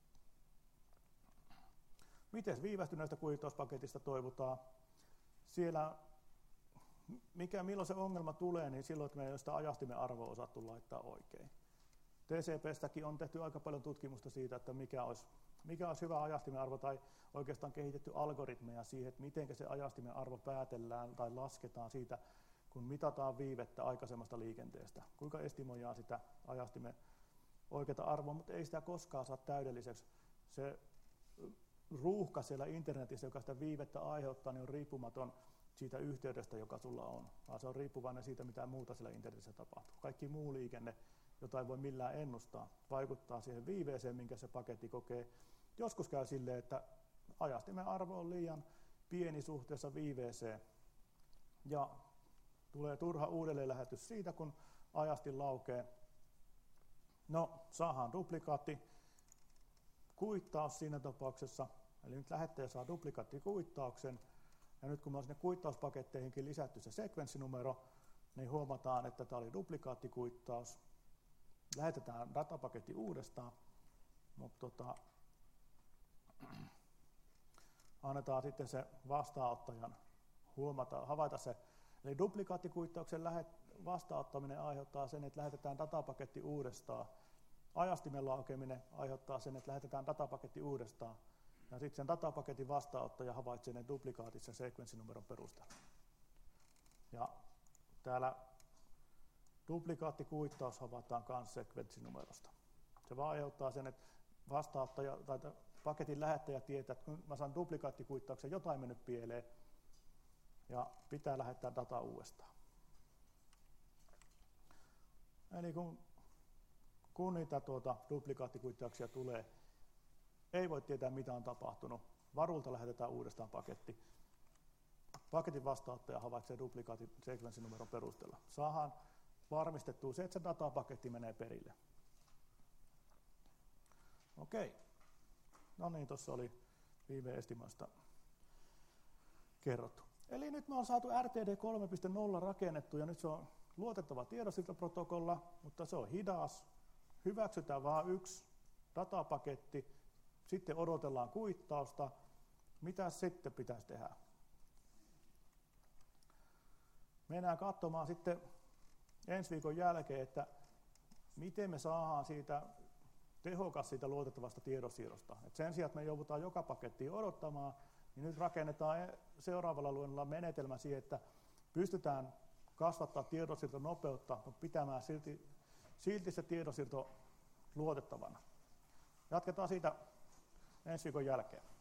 Miten viivästyneestä kuittauspaketista toivotaan? Siellä, milloin se ongelma tulee, niin silloin, että me ei ole sitä ajastimen arvoa osattu laittaa oikein. TCP:stäkin on tehty aika paljon tutkimusta siitä, että mikä olisi hyvä ajastimen arvo, tai oikeastaan kehitetty algoritmeja siihen, että miten se ajastimen arvo päätellään tai lasketaan siitä, kun mitataan viivettä aikaisemmasta liikenteestä. Kuinka estimoidaan sitä ajastimen oikeata arvoa, mutta ei sitä koskaan saa täydelliseksi. Se ruuhka siellä internetissä, joka sitä viivettä aiheuttaa, niin on riippumaton siitä yhteydestä, joka sulla on, vaan se on riippuvainen siitä, mitä muuta siellä internetissä tapahtuu. Kaikki muu liikenne, jota ei voi millään ennustaa, vaikuttaa siihen viiveeseen, minkä se paketti kokee. Joskus käy silleen, että ajastimen arvo on liian pieni suhteessa viiveeseen, ja tulee turha uudelleenlähetys siitä, kun ajastin laukee. No, saadaan duplikaatti kuittaus siinä tapauksessa, eli nyt lähettäjä saa duplikaattikuittauksen, ja nyt kun me on sinne kuittauspaketteihinkin lisätty se sekvenssinumero, niin huomataan, että tämä oli duplikaattikuittaus. Lähetetään datapaketti uudestaan, mutta annetaan sitten se vastaanottajan havaita se. Eli duplikaattikuittauksen vastaanottaminen aiheuttaa sen, että lähetetään datapaketti uudestaan. Ajastimen laukeminen aiheuttaa sen, että lähetetään datapaketti uudestaan. Ja sitten sen datapaketin vastaanottaja havaitsee ne duplikaatit sen sekvenssinumeron perusteella. Ja täällä duplikaattikuittaus havaitaan myös sekvenssinumerosta. Se vaan aiheuttaa sen, että vastaanottaja tai paketin lähettäjä tietää, että kun mä saan duplikaattikuittauksen, jotain mennyt pieleen, ja pitää lähettää data uudestaan. Eli kun niitä duplikaattikuittauksia tulee, ei voi tietää mitä on tapahtunut. Varulta lähetetään uudestaan paketti. Paketin vastaanottaja havaitsee duplikaatin sekvenssinumeron perusteella. Saadaan varmistettua se, että se datapaketti menee perille. Okei. No niin, tuossa oli viive-estimoista kerrottu. Eli nyt me on saatu RTD 3.0 rakennettu, ja nyt se on luotettava tiedonsiirtoprotokolla, mutta se on hidas. Hyväksytään vain yksi datapaketti, sitten odotellaan kuittausta. Mitä sitten pitäisi tehdä? Mennään katsomaan sitten ensi viikon jälkeen, että miten me saadaan siitä tehokas siitä luotettavasta tiedonsiirrosta. Et sen sijaan, että me joudutaan joka pakettiin odottamaan, niin nyt rakennetaan seuraavalla luennolla menetelmä siihen, että pystytään kasvattaa tiedonsiirtonopeutta, mutta pitämään silti se tiedonsiirto luotettavana. Jatketaan siitä ensi viikon jälkeen.